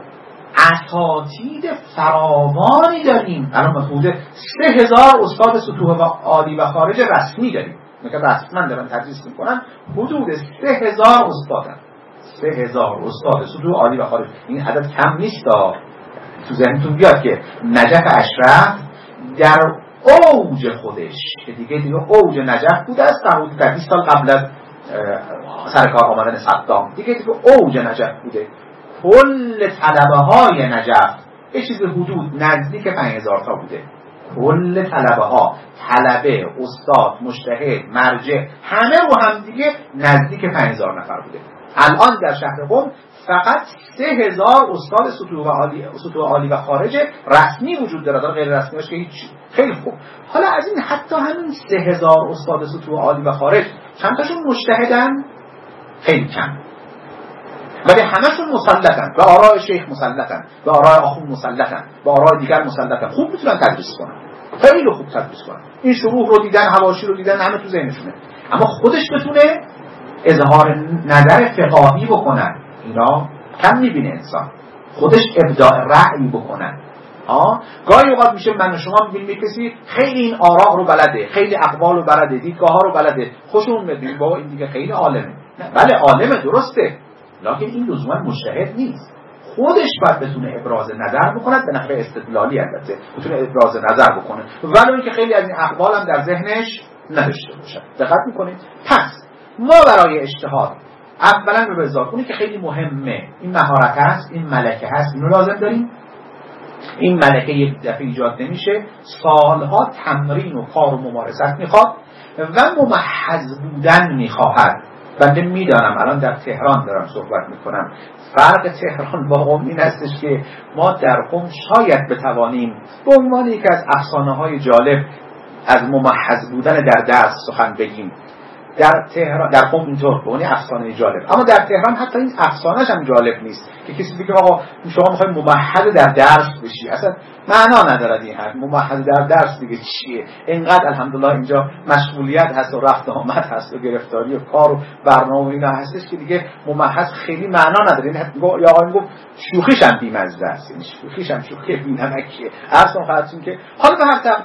اساتید فراوانی داریم. الان حدود 3000 استاد سطوح و عالی و خارج رسمی داریم، که رسما دارن تدریس میکنن، حدود 3000 استادن. 3000 استاد سطوح عالی و خارج، این عدد کم نیست. تو ذهنتون بیاد که نجف اشرف در اوج خودش، که دیگه اوج نجف بوده است در 20 سال قبل از سرکار آمدن صدام، دیگه اوج نجف بوده. کل طلبه های نجف یه چیز حدود نزدیک 5000 تا بوده. کل طلبه ها، طلبه، استاد، مجتهد، مرجع، همه رو هم دیگه نزدیک 5000 نفر بوده. الان در شهر قم فقط 3000 استاد سطوح عالی و خارج رسمی وجود داره، غیر رسمی هاش که هیچ. خیلی خوب. حالا از این حتی همین 3000 استاد سطوح عالی و خارج چند تاشون مجتهدن؟ خیلی کم. ولی همشون مسلطن، به آراء شیخ مسلطن، به آراء آخوند مسلطن، به آراء دیگر مسلطن. خوب میتونن تدریس کنن، خیلی خوب تدریس کنن. این شروح رو دیدن، حواشی رو دیدن، همه تو ذهنشونه. اما خودش بتونه اظهار نظر فقاهی بکنن، اینا کم میبینه انسان. خودش ابداع رأی بکنن. گاهی اوقات میشه من و شما میبینیم کسی خیلی این آراء رو بلده، خیلی اقوال رو بلده، دیدگاه ها رو بلده، خوشون میاد، بابا این دیگه خیلی عالمه. بله عالمه، درسته، لکن این لزوما مجتهد نیست. خودش باید بتونه ابراز نظر بکنه، به نحو استدلالی البته بتونه ابراز نظر بکنه، ولی اینکه خیلی از این اقوال هم در ذهنش نداشته باشه. دقت میکنید؟ پس ما برای اجتهاد اولا به بذات اونی که خیلی مهمه، این مهارت هست، این ملکه هست، اینو لازم داریم. این ملکه یک دفعه ایجاد نمیشه، سالها تمرین و کار و ممارست میخواد و ممحض بودن میخواهد. بنده میدانم الان در تهران دارم صحبت میکنم، فرق تهران با قم این هستش که ما در قم شاید بتوانیم به عنوان یکی از افسانه‌های جالب از ممحض بودن در درس سخن بگیم. در تهران، در قم اینطور به عنوان افسانه جالب، اما در تهران حتی این افسانه‌ش هم جالب نیست که کسی بگه آقا شما میخواید ممحض در درس بشی، اصلا معنا نداره این حرف. ممحض در درس دیگه چیه؟ اینقدر الحمدلله اینجا مشغولیت هست و رفت آمد هست و گرفتاری و کار و برنامه و اینا هستش که دیگه ممحض خیلی معنا نداره. این یا آقا میگم شوخیش هم بی‌مزه است، این شوخیش هم شوخی بی‌نمکیه. اصلا خاطرتون که حالا به هر تقدیر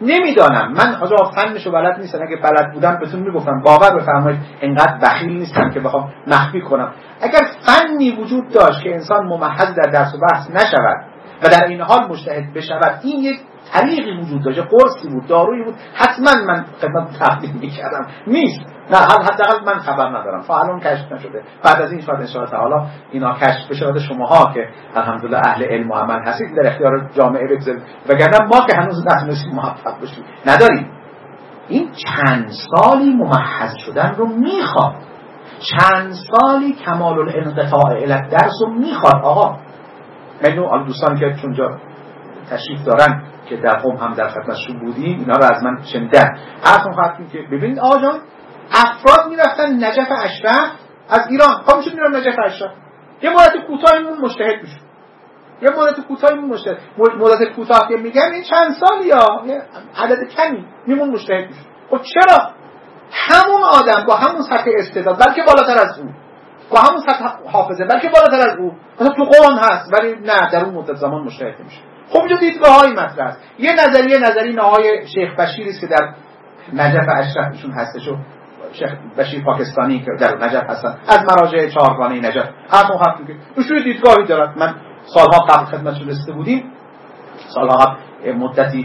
نمیدانم، من حاجا فنشو بلد نیستم، اگه بلد بودم بهتون میگفتم. باور بفرمایید انقدر بخیل نیستم که بخوام مخفی کنم. اگر فنی وجود داشت که انسان ممحض در درس و بحث نشود و در این حال مجتهد بشود، این یک طریقی وجود داشت، قرصی بود، دارویی بود، حتما من خدمت تقدیم میکردم. نیست، نه، حداقل من خبر ندارم، تا الان کشف نشده. بعد از این شاید ان شاء الله تعالی اینا کشف بشه، شماها که الحمدلله اهل علم و عمل هستید در اختیار جامعه بگذارید، وگرنه ما که هنوز نتونستیم موفق بشیم نداریم. این چند سالی ممحض شدن رو میخواد، چند سالی کمال الانقطاع الی الدرس رو میخواد. آقا من دوستان که چونجا تشریف دارن که در قم هم در خدمتشون بودیم، اینا رو از من شنیدن. اصلا خواهدیم که ببینید آقا جان، افراد میرفتن نجف اشرف از ایران، خب میشون میرن نجف اشرف، یه مدت کوتاهیمون مجتهد میشون، یه مدت کوتاهیمون مجتهد، مدت کوتاه که میگن این چند سالی ها، عدد کمی میمون مجتهد میشون. خب چرا؟ همون آدم با همون سطح استعداد، بلکه بالاتر از اون، با همون سطح حافظه، بلکه بالاتر از اون، مثلا تو قم هست ولی نه در اون مدت زمان مجتهد میشه. خب اینجا دیدگاه‌های مطرح است. یه نظریه آقای شیخ بشیری است که در نجف اشرف ایشون هستش، و شیخ بشیر پاکستانی که در نجف هستن، از مراجع چهارگانه نجف. همون حرفی که ایشون دیدگاهی دارد. من سالها قبل خدمتشون رسیده بودیم، سالها قبل مدتی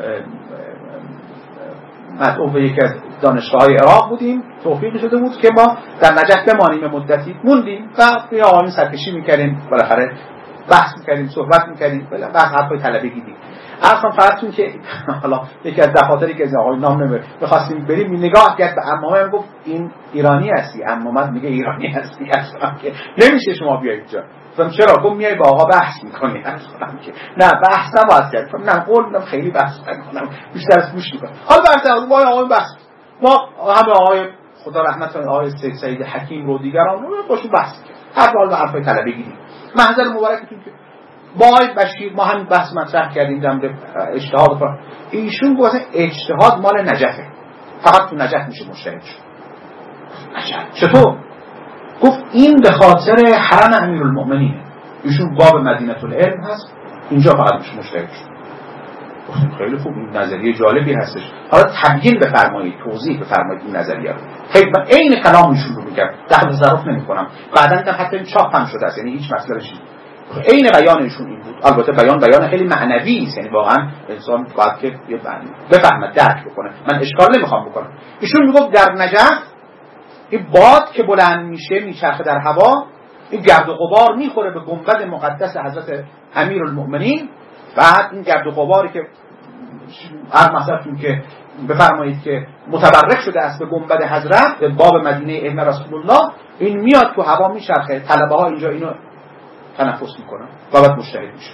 مدعو به یکی از دانشگاه‌های عراق بودیم، توفیق شده بود که ما در نجف بمانیم، مدتی موندیم و به آقایون سرکشی می‌کردیم، بالاخره بحث می‌کردیم، صحبت می‌کردیم، بحث حرفای طلبگی دید. اصلا فرضتون که حالا یکی از دفاتری که از آقای نام نمیبره می‌خواستیم بریم، نگاه کرد به عمامه، گفت این ایرانی هستی؟ عمامت میگه ایرانی هستی اصلا که نمیشه شما بیایید اینجا. گفتم چرا؟ گفت میای با آقا بحث می‌کنی. اصلا که نه بحث نباید کرد. گفتم نه قول میدم خیلی بحث نکنم، بیشتر از گوش می‌کنم. حالا بعد با آقای بحث ما هم آقای خدا رحمت کنه آقای سید حکیم رو دیگران رو باشون بحث کرد. هر حال حرفای طلبگی دید. محضر مبارکتون که با آقای بشیر ما هم بحث مطرح کردیم در مورد اجتهاد. ایشون گفت اجتهاد مال نجفه، فقط تو نجف میشه مجتهد شد. عجب چطور؟ گفت این به خاطر حرم امیرالمؤمنینه، ایشون باب مدینه العلم هست، اینجا فقط میشه مجتهد شد. گفتم خیلی خوب، این نظریه جالبی هستش، حالا تبیین بفرمایید، توضیح بفرمایید این نظریه رو. خیلی من عین کلامشون رو میگم، تصرف نمی‌کنم. بعداً که حتی چاپ هم شده است، یعنی هیچ مسئله چیزی. عین بیانشون این بود. البته بیان خیلی معنوی است، یعنی واقعا انسان باید که بفهمه، درک بکنه. من اشکال نمیخوام بکنم. ایشون میگفت در نجف این باد که بلند میشه میچرخه در هوا، این گرد و غبار میخوره به گنبد مقدس حضرت امیرالمؤمنین. بعد این گرد و غباری که هر مثلا که بفرمایید که متبرک شده است به گنبد حضرت، به باب مدینه ابن رسول الله، این میاد تو هوا میچرخه، طلبه ها اینجا اینو تنفس میکنن و بعد مجتهد میشه.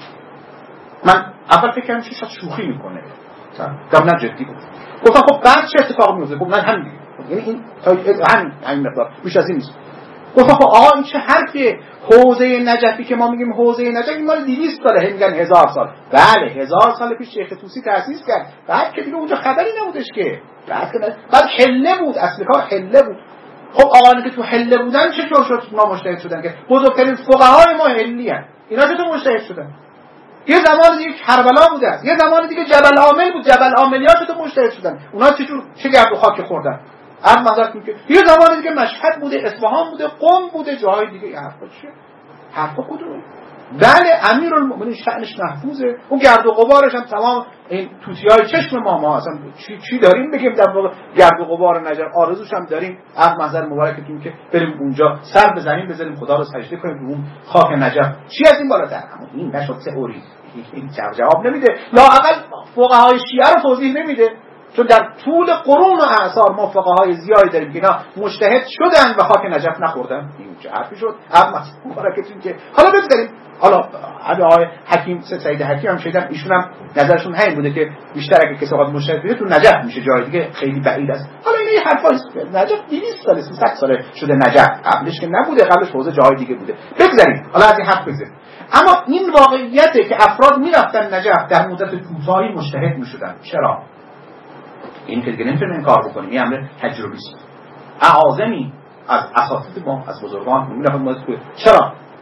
من اول فکر کردم شاید شوخی میکنه، گفتم نه جدی گفت. گفتم خب بعد چه اتفاقی میفته؟ گفت من همین دیگه، یعنی این همین مقدار، بیش از این نیست. گفتم خب آقا این چه حرفیه؟ حوزه نجفی که ما میگیم حوزه نجف، این مال 200 ساله، میگن 1000 سال. بله 1000 سال پیش شیخ طوسی تأسیس کرد، بعد که دیگه اونجا خبری نبودش که، بعد حله بود، اصل کار حله بود. خب آقایانی که تو حله بودن چطور شد ما مجتهد شدن؟ که بزرگترین فقهای ما حلی ان، اینا چطور مجتهد شدن؟ یه زمان دیگه کربلا بوده، یه زمان دیگه جبل عامل بود، جبل عاملیات چطور مجتهد شدن؟ اونا چه گرد و خاک خوردن؟ هر نظرتون که یه زمان دیگه مشهد بوده، اصفهان بوده، قم بوده، جاهای دیگه. حرفا چیه؟ حرفا کدومه؟ بله امیرالمؤمنین شأنش محفوظه، اون گرد و غبارش هم تمام این توتیای چشم ما اصلا چی داریم بگیم در واقع گرد و غبار نجف، آرزوش هم داریم از منظر مبارکتون که بریم اونجا سر به زمین بذاریم، خدا رو سجده کنیم رو اون خاک نجف. چی از این بالاتر؟ اما این نشد تئوری، این جواب نمیده، لااقل فقهای شیعه رو توضیح نمیده، چون در طول قرون و اعصار ما فقهای زیادی داریم که اینا مجتهد شدن و خاک نجف نخوردن. این چه حرفی شد؟ اما مبارکتون که حالا بذاریم، حالا آقای حکیم سید حکیم هم شیدم، ایشون هم نظرشون همین بوده که بیشتر اگه کسی وقت مجتهد بشه تو نجف میشه، جای دیگه خیلی بعید است. حالا این یه حرفاست، نجف 200 سال 300 سال شده نجف، قبلش که نبوده، قبلش حوزه جای دیگه بوده. بگذاریم حالا از این حرف بگذاریم. اما این واقعیته که افراد میرفتن نجف در مدت کوتاهی مجتهد میشدن. چرا؟ این که دیگه نمیتونیم این کار بکنیم، این امر تجربی است. اعاظمی از اساتید ما، از بزرگان میرفتن مدت. چرا؟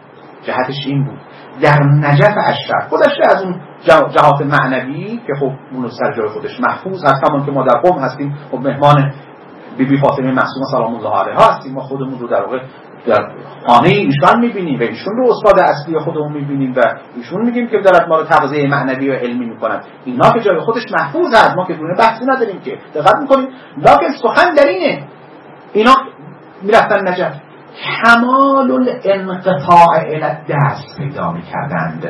جهتش این بود. در نجف اشرف گذشته از اون جهات معنوی که خب اون سر جای خودش محفوظ هست، همون که ما در قم هستیم خب مهمان بیبی فاطمه معصومه سلام الله علیها هستیم، ما خودمون رو در واقع در خانه ایشون میبینیم و ایشون رو استاد اصلی خودمون میبینیم و ایشون میگیم که دارد ما رو تغذیه معنوی و علمی میکنن. اینا که جای خودش محفوظ هست، ما که دونه بحثی نداریم که دقت میکنیم، لکن سخن در اینه اینا میرفتن نجف کمال الانقطاع الی دست پیدا میکردند.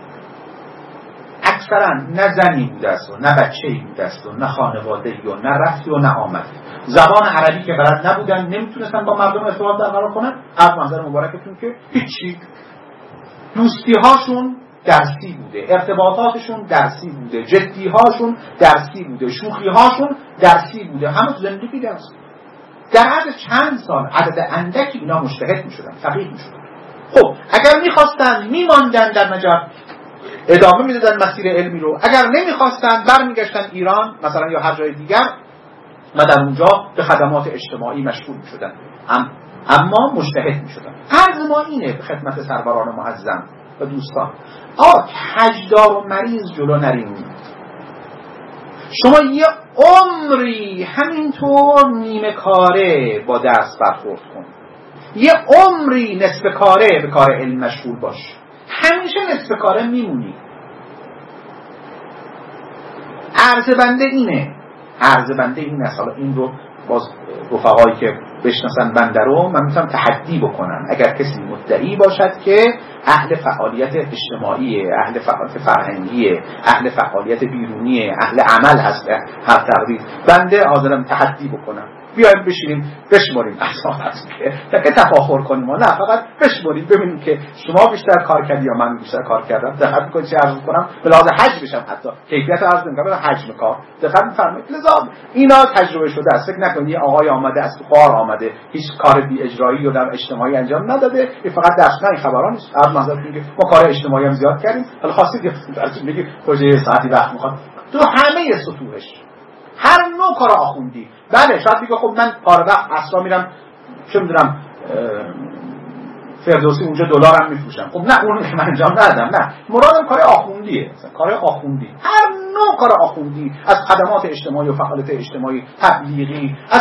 اکثرا نه زنی بوده است و نه بچه‌ای بوده است و نه خانواده‌ای و نه رفتی و نه آمد. زبان عربی که بلد نبودن، نمیتونستن با مردم ارتباط برقرار کنن. از منظر مبارکتون که هیچی. دوستی هاشون درسی بوده، ارتباطاتشون درسی بوده، جدی هاشون درسی بوده، شوخی هاشون درسی بوده، همه تو زندگی درس. در عرض چند سال عدد اندکی اینا مجتهد میشدن، فقیه میشدن. خب اگر میخواستن میماندن در نجف، ادامه میدادن مسیر علمی رو. اگر نمیخواستن برمیگشتن ایران مثلا یا هر جای دیگر و در اونجا به خدمات اجتماعی مشغول میشدن، اما مجتهد میشدن. عرض ما اینه به خدمت سروران معظم و دوستان، کجدار و مریض جلو نریم. شما یه عمری همینطور نیمه کاره با درس برخورد کن، یه عمری نصف کاره به کار علم مشغول باش، همیشه نصف کاره میمونی. عرض بنده این است. حالا این رو باز رفقایی که بشناسن بنده رو من میتونم تحدی بکنم. اگر کسی مدعی باشد که اهل فعالیت اجتماعی، اهل فعالیت فرهنگی، اهل فعالیت بیرونی، اهل عمل هست، هر تقدیر بنده حاضرم تحدی بکنم. بیایم بشینیم بشماریم اساساً که تفاخر کنیم، نه فقط بشماریم ببینیم که شما بیشتر کار کردی یا من بیشتر کار کردم. دقت کنید چه عرض کنم به لحاظ حجمش هم، حتی کیفیت عرض نمی‌کنم، به حجم کار دقت می‌فرمایید. لذا اینا تجربه شده است. فکر نکنید یه آقای آمده از تو غار آمده، هیچ کار بی اجرایی و در اجتماعی انجام نداده، فقط درس نه. این خبران نیست. عرض منظور میگه ما کار اجتماعی هم زیاد کردیم، حالا خواستید درس میگی پروژه ساعتی وقت می‌خواد تو همه سطوحش، هر نوع کار آخوندی. بله شاید بگه خب من کار وقت اصلا میرم چه میدونم فردوسی اونجا دلارم میفروشم. خب نه اون که من انجام ندادم، نه مرادم کار آخوندیه، کار آخوندی، هر نوع کار آخوندی، از خدمات اجتماعی و فعالیت اجتماعی، تبلیغی، از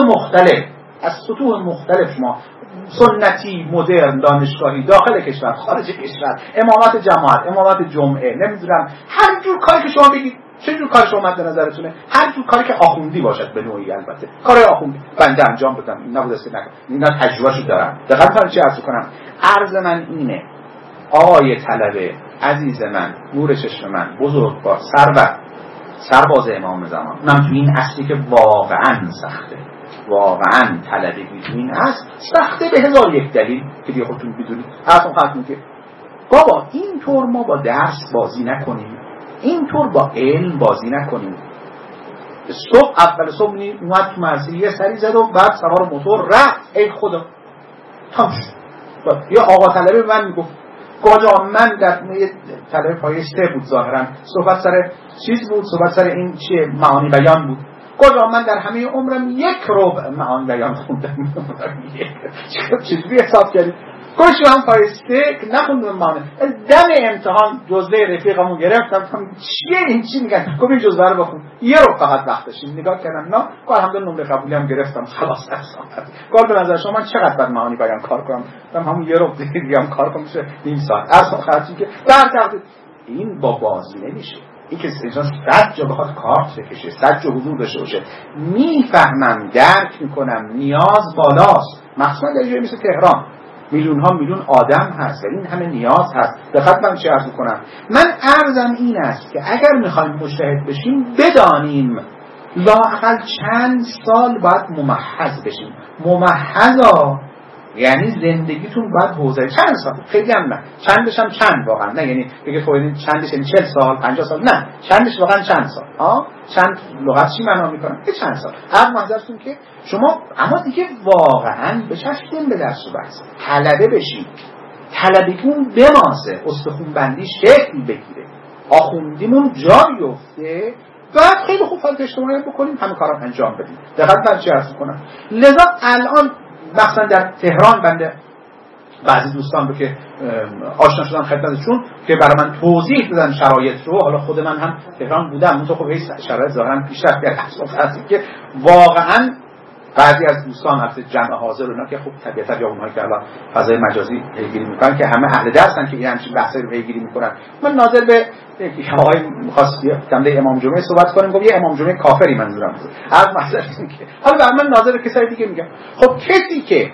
سطوح مختلف شما سنتی، مدرن، دانشگاهی، داخل کشور، خارج کشور، امامت جماعت، امامت جمعه، نمیدونم هر جور کاری که شما بگید، چه جور کار شما مد نظرتونه، هر جور کاری که آخوندی باشد به نوعی. البته کارهای آخوندی بنده انجام بدم، این نبوده است که نکنم، اینا تجربهشو دارم. دقت کنید چه عرض کنم. عرض من اینه آقای طلبه عزیز من، نور چشم من، بزرگوار، سرباز امام زمان، من تو این اصلی که واقعا سخته، واقعا طلبگی تو این اصل سخته به هزار یک دلیل که دیگه خودتون بدونید. حرفم خاطر که بابا اینطور ما با درس بازی نکنیم، اینطور با علم بازی نکنیم. اول صبح اومد تو مرسیه سری زد و بعد سوار موتور رفت. ای خدا تمام شد. یه آقا طلبه من میگفت کجا من در طلبه پایه 3 بود ظاهرا، صحبت سر چیز بود، صحبت سر این چیه معانی بیان بود. کجا من در همه عمرم 1 ربع معانی بیان خوندم. چجوری حساب کردی؟ کجا هم پایسته که نخوندم معانی. دم امتحان جزوه رفیقمو گرفتم، چیه این چی میگن؟ گفت این جزوه رو بخون. 1 ربع فقط وقت داشتیم. نگاه کردم نه، الحمدلله نمره قبولی هم گرفتم. خلاص اصلا. کار به نظر شما من چقدر بعد معانی بیان کار کنم؟ من همون 1 ربع دیگه هم کار کنم میشه نیم ساعت. اصلا خاطری که در این با بازی نمیشه. این که اینجا 100 جا بخواد کارت بکشه، 100 جا حضور داشته باشه، میفهمم، درک میکنم، نیاز بالاست. مخصوصا در جایی مثل تهران میلیون ها میلیون آدم هست و این همه نیاز هست. دقت من چه عرض کنم. من عرضم این است که اگر میخوایم مجتهد بشیم بدانیم لااقل چند سال باید ممحض بشیم. ممحضا یعنی زندگیتون باید حوزه چند سال، خیلی هم نه، چندش هم چند واقعا نه، یعنی بگه تو چندش یعنی 40 سال 50 سال، نه چندش واقعا چند سال. چند لغت چی معنا میکنه؟ که چند سال. هر منظرتون که شما اما دیگه واقعا بچشتین به درس و بحث، طلبه بشید، طلبگیمون بماسه، استخون بندی شکل بگیره، آخوندیمون جا بیفته، بعد خیلی خوب فعالیت اجتماعی بکنیم، همه کارا انجام بدیم. دقت من چه عرض کنم. لذا الان مثلا در تهران بنده بعضی دوستان رو که آشنا شدم خدمتشون که برای من توضیح دادن شرایط رو، حالا خود من هم تهران بودم اون تو خب شرایط ظاهرا پیشرفت کرده که واقعا بعضی از دوستان هفته جمع حاضر اونا که خب طبیعتا یا اونهایی که الان فضای مجازی پیگیری میکنن که همه اهل درسن که این همچین بحثایی رو پیگیری میکنن. من ناظر به آقای می‌خواست کمده امام جمعه صحبت کنیم، گفت یه امام جمعه کافری منظورم بود. هر مسئله که حالا من ناظر به کسایی دیگه میگم. خب کسی که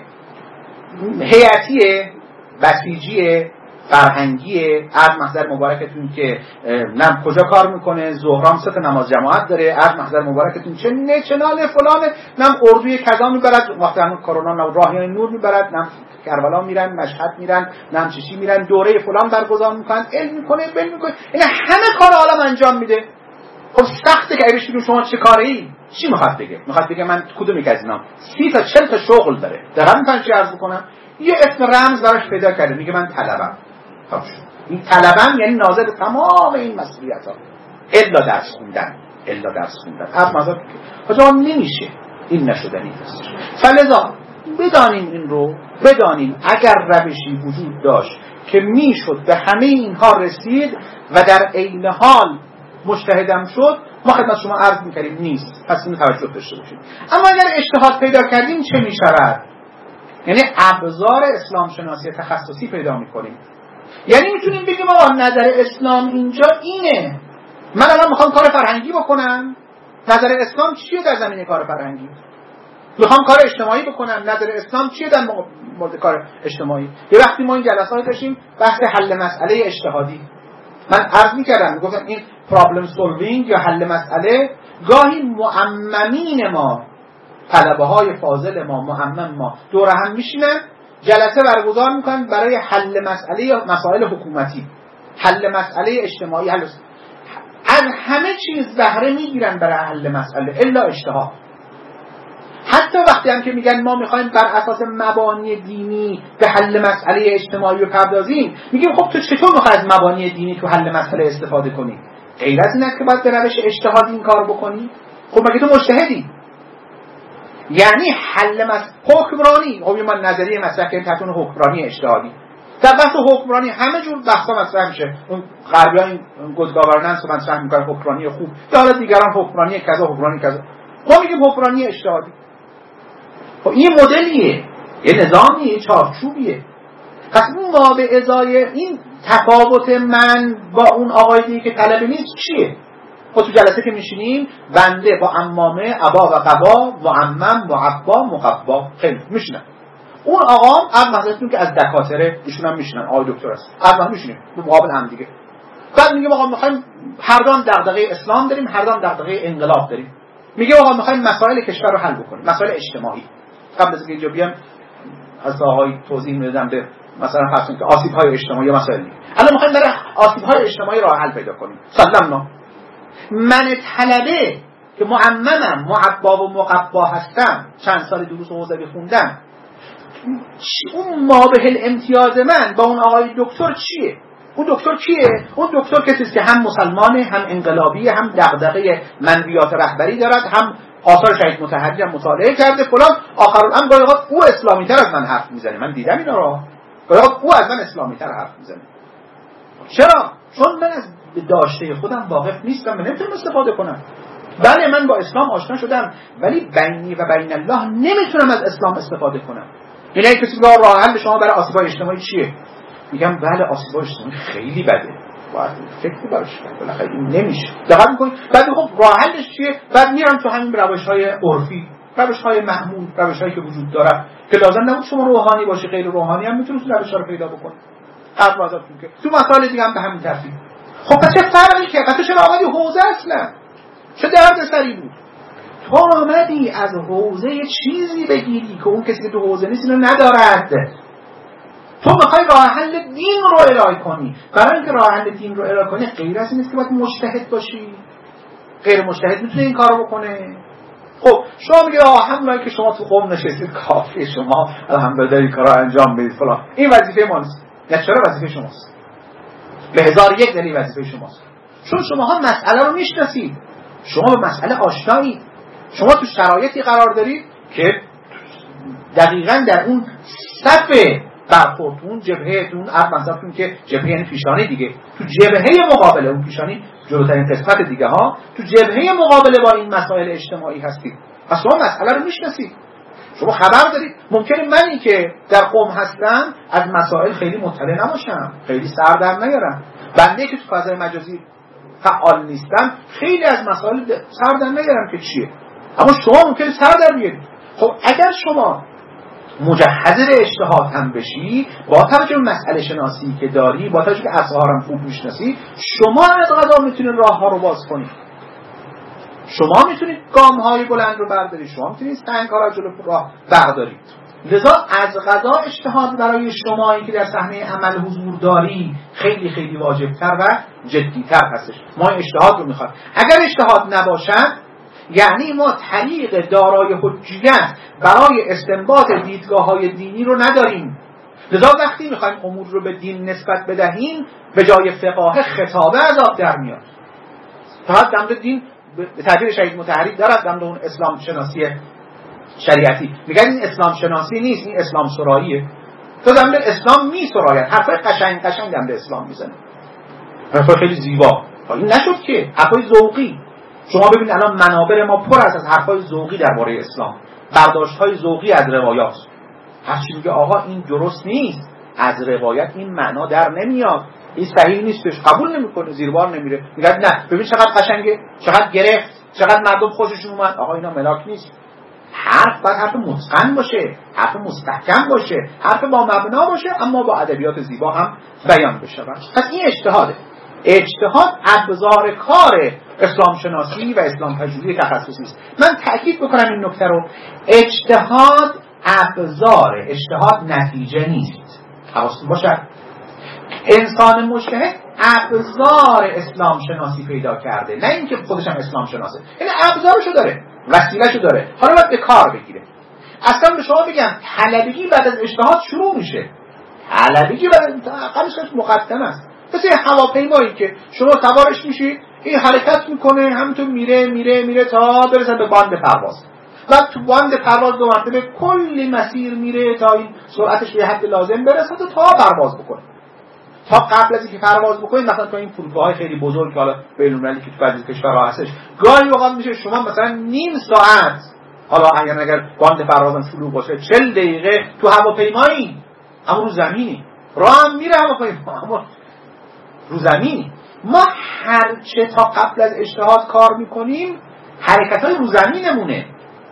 هیئتیه، بسیجیه، فرهنگیه، از محضر مبارکتون که نم کجا کار میکنه، ظهرام 3 نماز جماعت داره، از محضر مبارکتون چه نه چناله فلانه، نم اردوی کذا میبرد، وقتی همون کرونا نم راهیان نور میبرد، نم کربلا میرن، مشهد میرن، نم چشی میرن، دوره فلان برگزار میکنن، علم میکنه، بل میکنه، این همه کار عالم انجام میده. خب سخته که ایش بگیم شما چه کاری؟ چی میخواد بگه؟ میخواد بگه من کدوم یک از اینا 30 تا 40 تا شغل داره. دقیقاً میگم چی عرض کنم؟ یه اسم رمز براش پیدا کرده، میگه من طلبم. خب این طلبم یعنی ناظر تمام این مسئولیت‌ها. الا درس خوندن. هر مذهب حاجا نمیشه. این نشدنی است. فلذا بدانیم این رو، بدانیم اگر روشی وجود داشت که میشد به همه اینها رسید و در عین حال مجتهدم شد، ما خدمت شما عرض می‌کردیم نیست. پس اینو توجه داشته باشید. اما اگر اجتهاد پیدا کردیم چه می‌شود؟ یعنی ابزار اسلام شناسی تخصصی پیدا می‌کنیم. یعنی میتونیم بگیم آقا نظر اسلام اینجا اینه. من الان میخوام کار فرهنگی بکنم، نظر اسلام چیه در زمینه کار فرهنگی؟ میخوام کار اجتماعی بکنم، نظر اسلام چیه در مورد کار اجتماعی؟ یه وقتی ما این جلسات داشتیم بحث حل مسئله اجتهادی، من عرض میکردم میگفتم این پرابلم سولوینگ یا حل مسئله گاهی معممین ما، طلبه های فاضل ما، معمم ما دور هم میشینن جلسه برگزار میکنن برای حل مسئله یا مسائل حکومتی، حل مسئله اجتماعی، از همه چیز بهره میگیرن برای حل مسئله الا اجتهاد. حتی وقتی هم که میگن ما میخوایم بر اساس مبانی دینی به حل مسئله اجتماعی بپردازیم، میگیم خب تو چطور میخوای از مبانی دینی تو حل مسئله استفاده کنی؟ غیر از این است که باید به روش اجتهادی این کار بکنی؟ خب مگه تو مجتهدی؟ یعنی حل حکمرانی، خب ما نظریه مطرح کردیم تحت حکمرانی اجتهادی. در بحث حکمرانی همه جور بحثا مطرح میشه. اون غربی‌ها این گزگاورننس رو مطرح میکنن، حکمرانی خوب، یا حالا دیگران حکمرانی کذا، حکمرانی کذا. ما میگیم حکمرانی اجتهادی. خب این مدلیه، یه نظامیه، یه چارچوبیه. پس اون ما به ازای این تفاوت من با اون آقای دیگه که طلبه نیست چیه؟ خب تو جلسه که میشینیم بنده با عمامه، عبا و قبا، معمم، معبا، مقبا خیلی میشینن. اون آقا از محضرتون که از دکاتره ایشون هم میشینن، آقای دکتر است، از من میشینیم به مقابل هم دیگه. بعد میگه آقا میخوایم هر دام دغدغه اسلام داریم، هر دام دغدغه انقلاب داریم. میگه آقا میخوایم مسائل کشور رو حل بکنیم، مسائل اجتماعی. قبل از اینکه اینجا بیام از آقای توضیح میدم به مثلا فرض کنید آسیب‌های اجتماعی مسائل دیگه. الان میخوایم برای آسیب‌های اجتماعی راه حل پیدا کنیم. سلام من طلبه که معممم، معبا و مقبا هستم، چند سال دروس حوزوی خوندم، اون مابه الامتیاز من با اون آقای دکتر چیه؟ اون دکتر کیه؟ اون دکتر کسی است که هم مسلمانه، هم انقلابیه، هم دغدغه منویات رهبری دارد، هم آثار شهید مطهری هم مطالعه کرده فلان. آخرالامر گاهی اوقات او اسلامی‌تر از من حرف میزنه. من دیدم اینا رو. گاهی اوقات او از من اسلامی‌تر حرف میزنه. چرا؟ چون من از داشته خودم واقف نیستم، من نمیتونم استفاده کنم. بله من با اسلام آشنا شدم، ولی بینی و بین الله نمیتونم از اسلام استفاده کنم. یعنی کسی میگه راه حل شما برای آسیب‌های اجتماعی چیه؟ میگم بله آسیب‌های اجتماعی خیلی بده، باید فکر براش کنید، بالاخره این نمیشه. دقت می‌کنید؟ بعد خب راه حلش چیه؟ بعد میرم تو همین روش‌های عرفی، روش‌های معمول، روش‌هایی که وجود داره که لازم نبود شما روحانی باشی، غیر روحانی هم میتونید روش‌ها رو پیدا بکنید. هر واسهتون که تو مسائل دیگه هم به همین ترتیب. خب پس چه فرقی که پس چرا آمدی حوزه اصلا؟ چه دردسری بود؟ تو آمدی از حوزه چیزی بگیری که اون کسی که تو حوزه نیست اینو ندارد. تو میخوای راه حل دین رو ارائه کنی. برای اینکه راه حل دین رو ارائه کنی غیر از این است که باید مجتهد باشی. غیر مجتهد میتونه این کارو بکنه. خب شما میگید همونایی که شما تو قم نشستید کافیه، شما الحمدلله این کارا انجام بدید فلان. این وظیفه ما نیست. نه چرا وظیفه شماست؟ به 1001 دلیل وظیفه شماست. چون شماها مسئله رو میشناسید. شما به مسئله آشنایید. شما تو شرایطی قرار دارید که دقیقاً در اون صف برخورد اون جبهه، اون مثلا که جبهه یعنی پیشانی دیگه، تو جبهه مقابله، اون پیشانی جلوترین قسمت دیگه ها، تو جبهه مقابله با این مسائل اجتماعی هستید. پس شما مسئله رو میشناسید، شما خبر دارید. ممکنه منی که در قم هستم از مسائل خیلی مطلع نباشم، خیلی سر در نیارم. بنده که تو فضای مجازی فعال نیستم خیلی از مسائل سر در نیارم که چیه، اما شما ممکنه سر در بیارید. خب اگر شما مجهز اجتهاد هم بشی، با توجه به مسئله شناسی که داری، با توجه به اسرار هم خوب میشناسی، شما از قضا میتونید راه ها رو باز کنید، شما میتونید گام های بلند رو بردارید، شما میتونید سنگ ها رو جلو راه بردارید. لذا از قضا اجتهاد برای شمایی که در صحنه عمل حضور داری خیلی خیلی واجبتر و جدیتر هستش. ما اجتهاد رو میخوایم. اگر اجتهاد نباشد یعنی ما طریق دارای حجیت برای استنباط دیدگاه‌های دینی رو نداریم. لذا وقتی میخوایم امور رو به دین نسبت بدهیم، به جای فقاهه خطابه عذاب در میاد. فقط دمد دین به تعبیر شهید مطهری دارد، دمد اون اسلام شناسی شریعتی. میگن این اسلام شناسی نیست، این اسلام سراییه. تو دمد اسلام میسراید، حرفای قشنگ قشنگ دمد اسلام میزنه، حرفای خیلی زیبا. این نشد که حرفای ذوقی. شما ببینید الان منابر ما پر است از حرفای ذوقی درباره اسلام، برداشت‌های ذوقی از روایات. هرچی میگه آقا این درست نیست، از روایت این معنا در نمیاد، این صحیح نیستش، قبول نمیکنه، زیر بار نمیره. میگه نه ببین چقدر قشنگه، چقدر گرفت، چقدر مردم خوششون اومد. آقا اینا ملاک نیست. حرف باید حرف متقن باشه، حرف مستحکم باشه، حرف با مبنا باشه، اما با ادبیات زیبا هم بیان بشه. پس این اجتهاده. اجتهاد ابزار کار اسلام شناسی و اسلام پژوهی تخصصی است. من تأکید بکنم این نکته رو، اجتهاد ابزار، اجتهاد نتیجه نیست. حواستون باشه انسان مجتهد ابزار اسلام شناسی پیدا کرده، نه اینکه خودش هم اسلام شناسه. یعنی ابزارشو داره، وسیله‌شو داره، حالا باید به کار بگیره. اصلا به شما بگم طلبگی بعد از اجتهاد شروع میشه. طلبگی بعد قبلش مقدم است. مثل هواپیمایی که شما سوارش میشید، این حرکت میکنه، همینطور میره تا برسه به باند پرواز. بعد تو باند پرواز دو مرتبه کلی مسیر میره تا این سرعتش به حد لازم برسه تا پرواز بکنه. تا قبل از اینکه پرواز بکنید، مثلا تو این فرودگاه‌های خیلی بزرگ که حالا بین‌المللی که تو بعضی کشورها هستش، گاهی اوقات میشه شما مثلا نیم ساعت، حالا اگر باند پروازم شروع باشه 40 دقیقه تو هواپیمایی، اما رو زمینی راه هم میره هواپیما، اما رو زمینی. ما هرچه تا قبل از اجتهاد کار میکنیم حرکت‌های رو زمینمونه.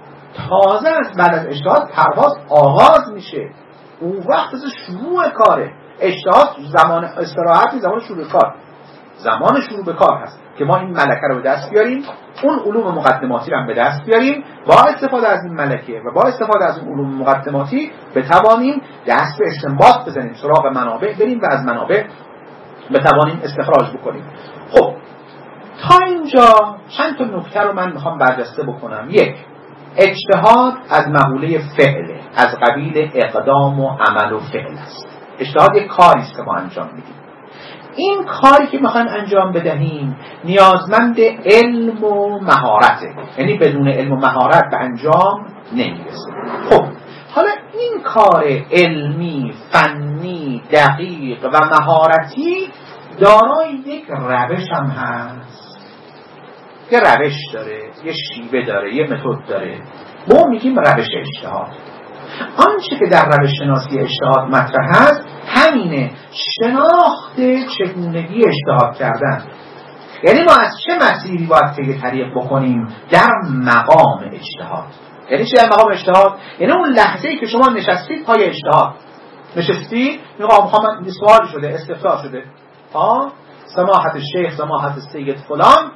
تازه از بعد از اجتهاد پرواز آغاز میشه، اون وقت شروع کاره. اجتهاد زمان استراحتی، زمان شروع کار، زمان شروع به کار هست که ما این ملکه رو به دست بیاریم، اون علوم مقدماتی رو هم به دست بیاریم، با استفاده از این ملکه و با استفاده از اون علوم مقدماتی بتوانیم دست به استنباط بزنیم، سراغ منابع بریم و از منابع بتوانیم استخراج بکنیم. خب تا اینجا چند تا نکته رو من میخوام برجسته بکنم. یک، اجتهاد از مقوله فعله، از قبیل اقدام و عمل و فعل است. اجتهاد یک کاری است که ما انجام میدیم. این کاری که میخوایم انجام بدهیم نیازمند علم و مهارته، یعنی بدون علم و مهارت به انجام نمیرسه. خب حالا این کار علمی، فنی، دقیق و مهارتی دارای یک روش هم هست. یه روش داره، یه شیوه داره، یه متد داره. ما میگیم روش اجتهاد. آنچه که در روش شناسی اجتهاد مطرح هست همینه، شناخت چگونگی اجتهاد کردن. یعنی ما از چه مسیری باید طی طریق بکنیم در مقام اجتهاد. یعنی چه در مقام اجتهاد؟ یعنی اون لحظه‌ای که شما نشستید پای اجتهاد، نشستید میخوام سوالی شده، استفتاء شده، سماحت الشیخ، سماحت السید فلان،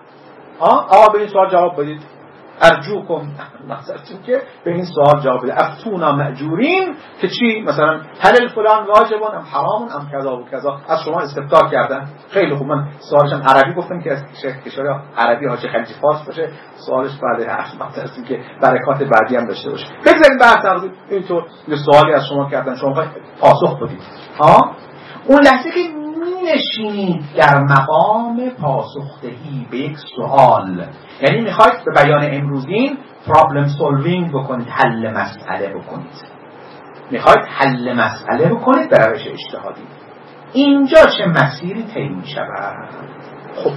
به این سوال جواب بدید. ارجوکم، مقصدتون که به این سوال جواب بده. افتونا مأجورین که چی؟ مثلا هل فلان واجبون ام حرامون ام کذا و کذا. از شما استفتاء کردن. خیلی خوب، من سوالشم عربی گفتم که از کشور عربی حاجی خلیجی فارس باشه، سوالش بعد مقصدتون که برکات بعدی هم داشته باشه. بگذاریم بحث اینطور یه سوالی از شما کردن، شما خواهید پاسخ بدید. اون لحظه که نشینید در مقام پاسخدهی به یک سوال، یعنی میخواید به بیان امروزین پرابلم سولوینگ بکنید، حل مسئله بکنید. میخواید حل مسئله رو کنید به روش اجتهادی. اینجا چه مسیری طی میشود؟ خب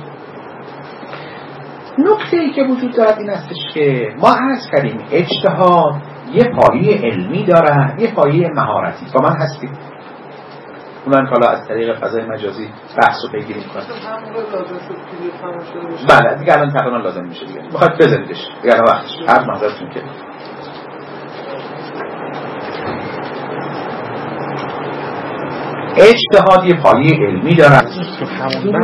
نکته ای که وجود دارد این استش که ما عرض کردیم اجتهاد یه پایه علمی داره، یه پایه مهارتی. با من هستید؟ اونان که از طریق فضای مجازی بحث رو پیگیری میکنن. بله دیگه الان تقریبا لازم میشه دیگه. میخواید بزنیدش دیگه الان وقتش. هر نظرتون که اجتهاد یه پایه علمی داره.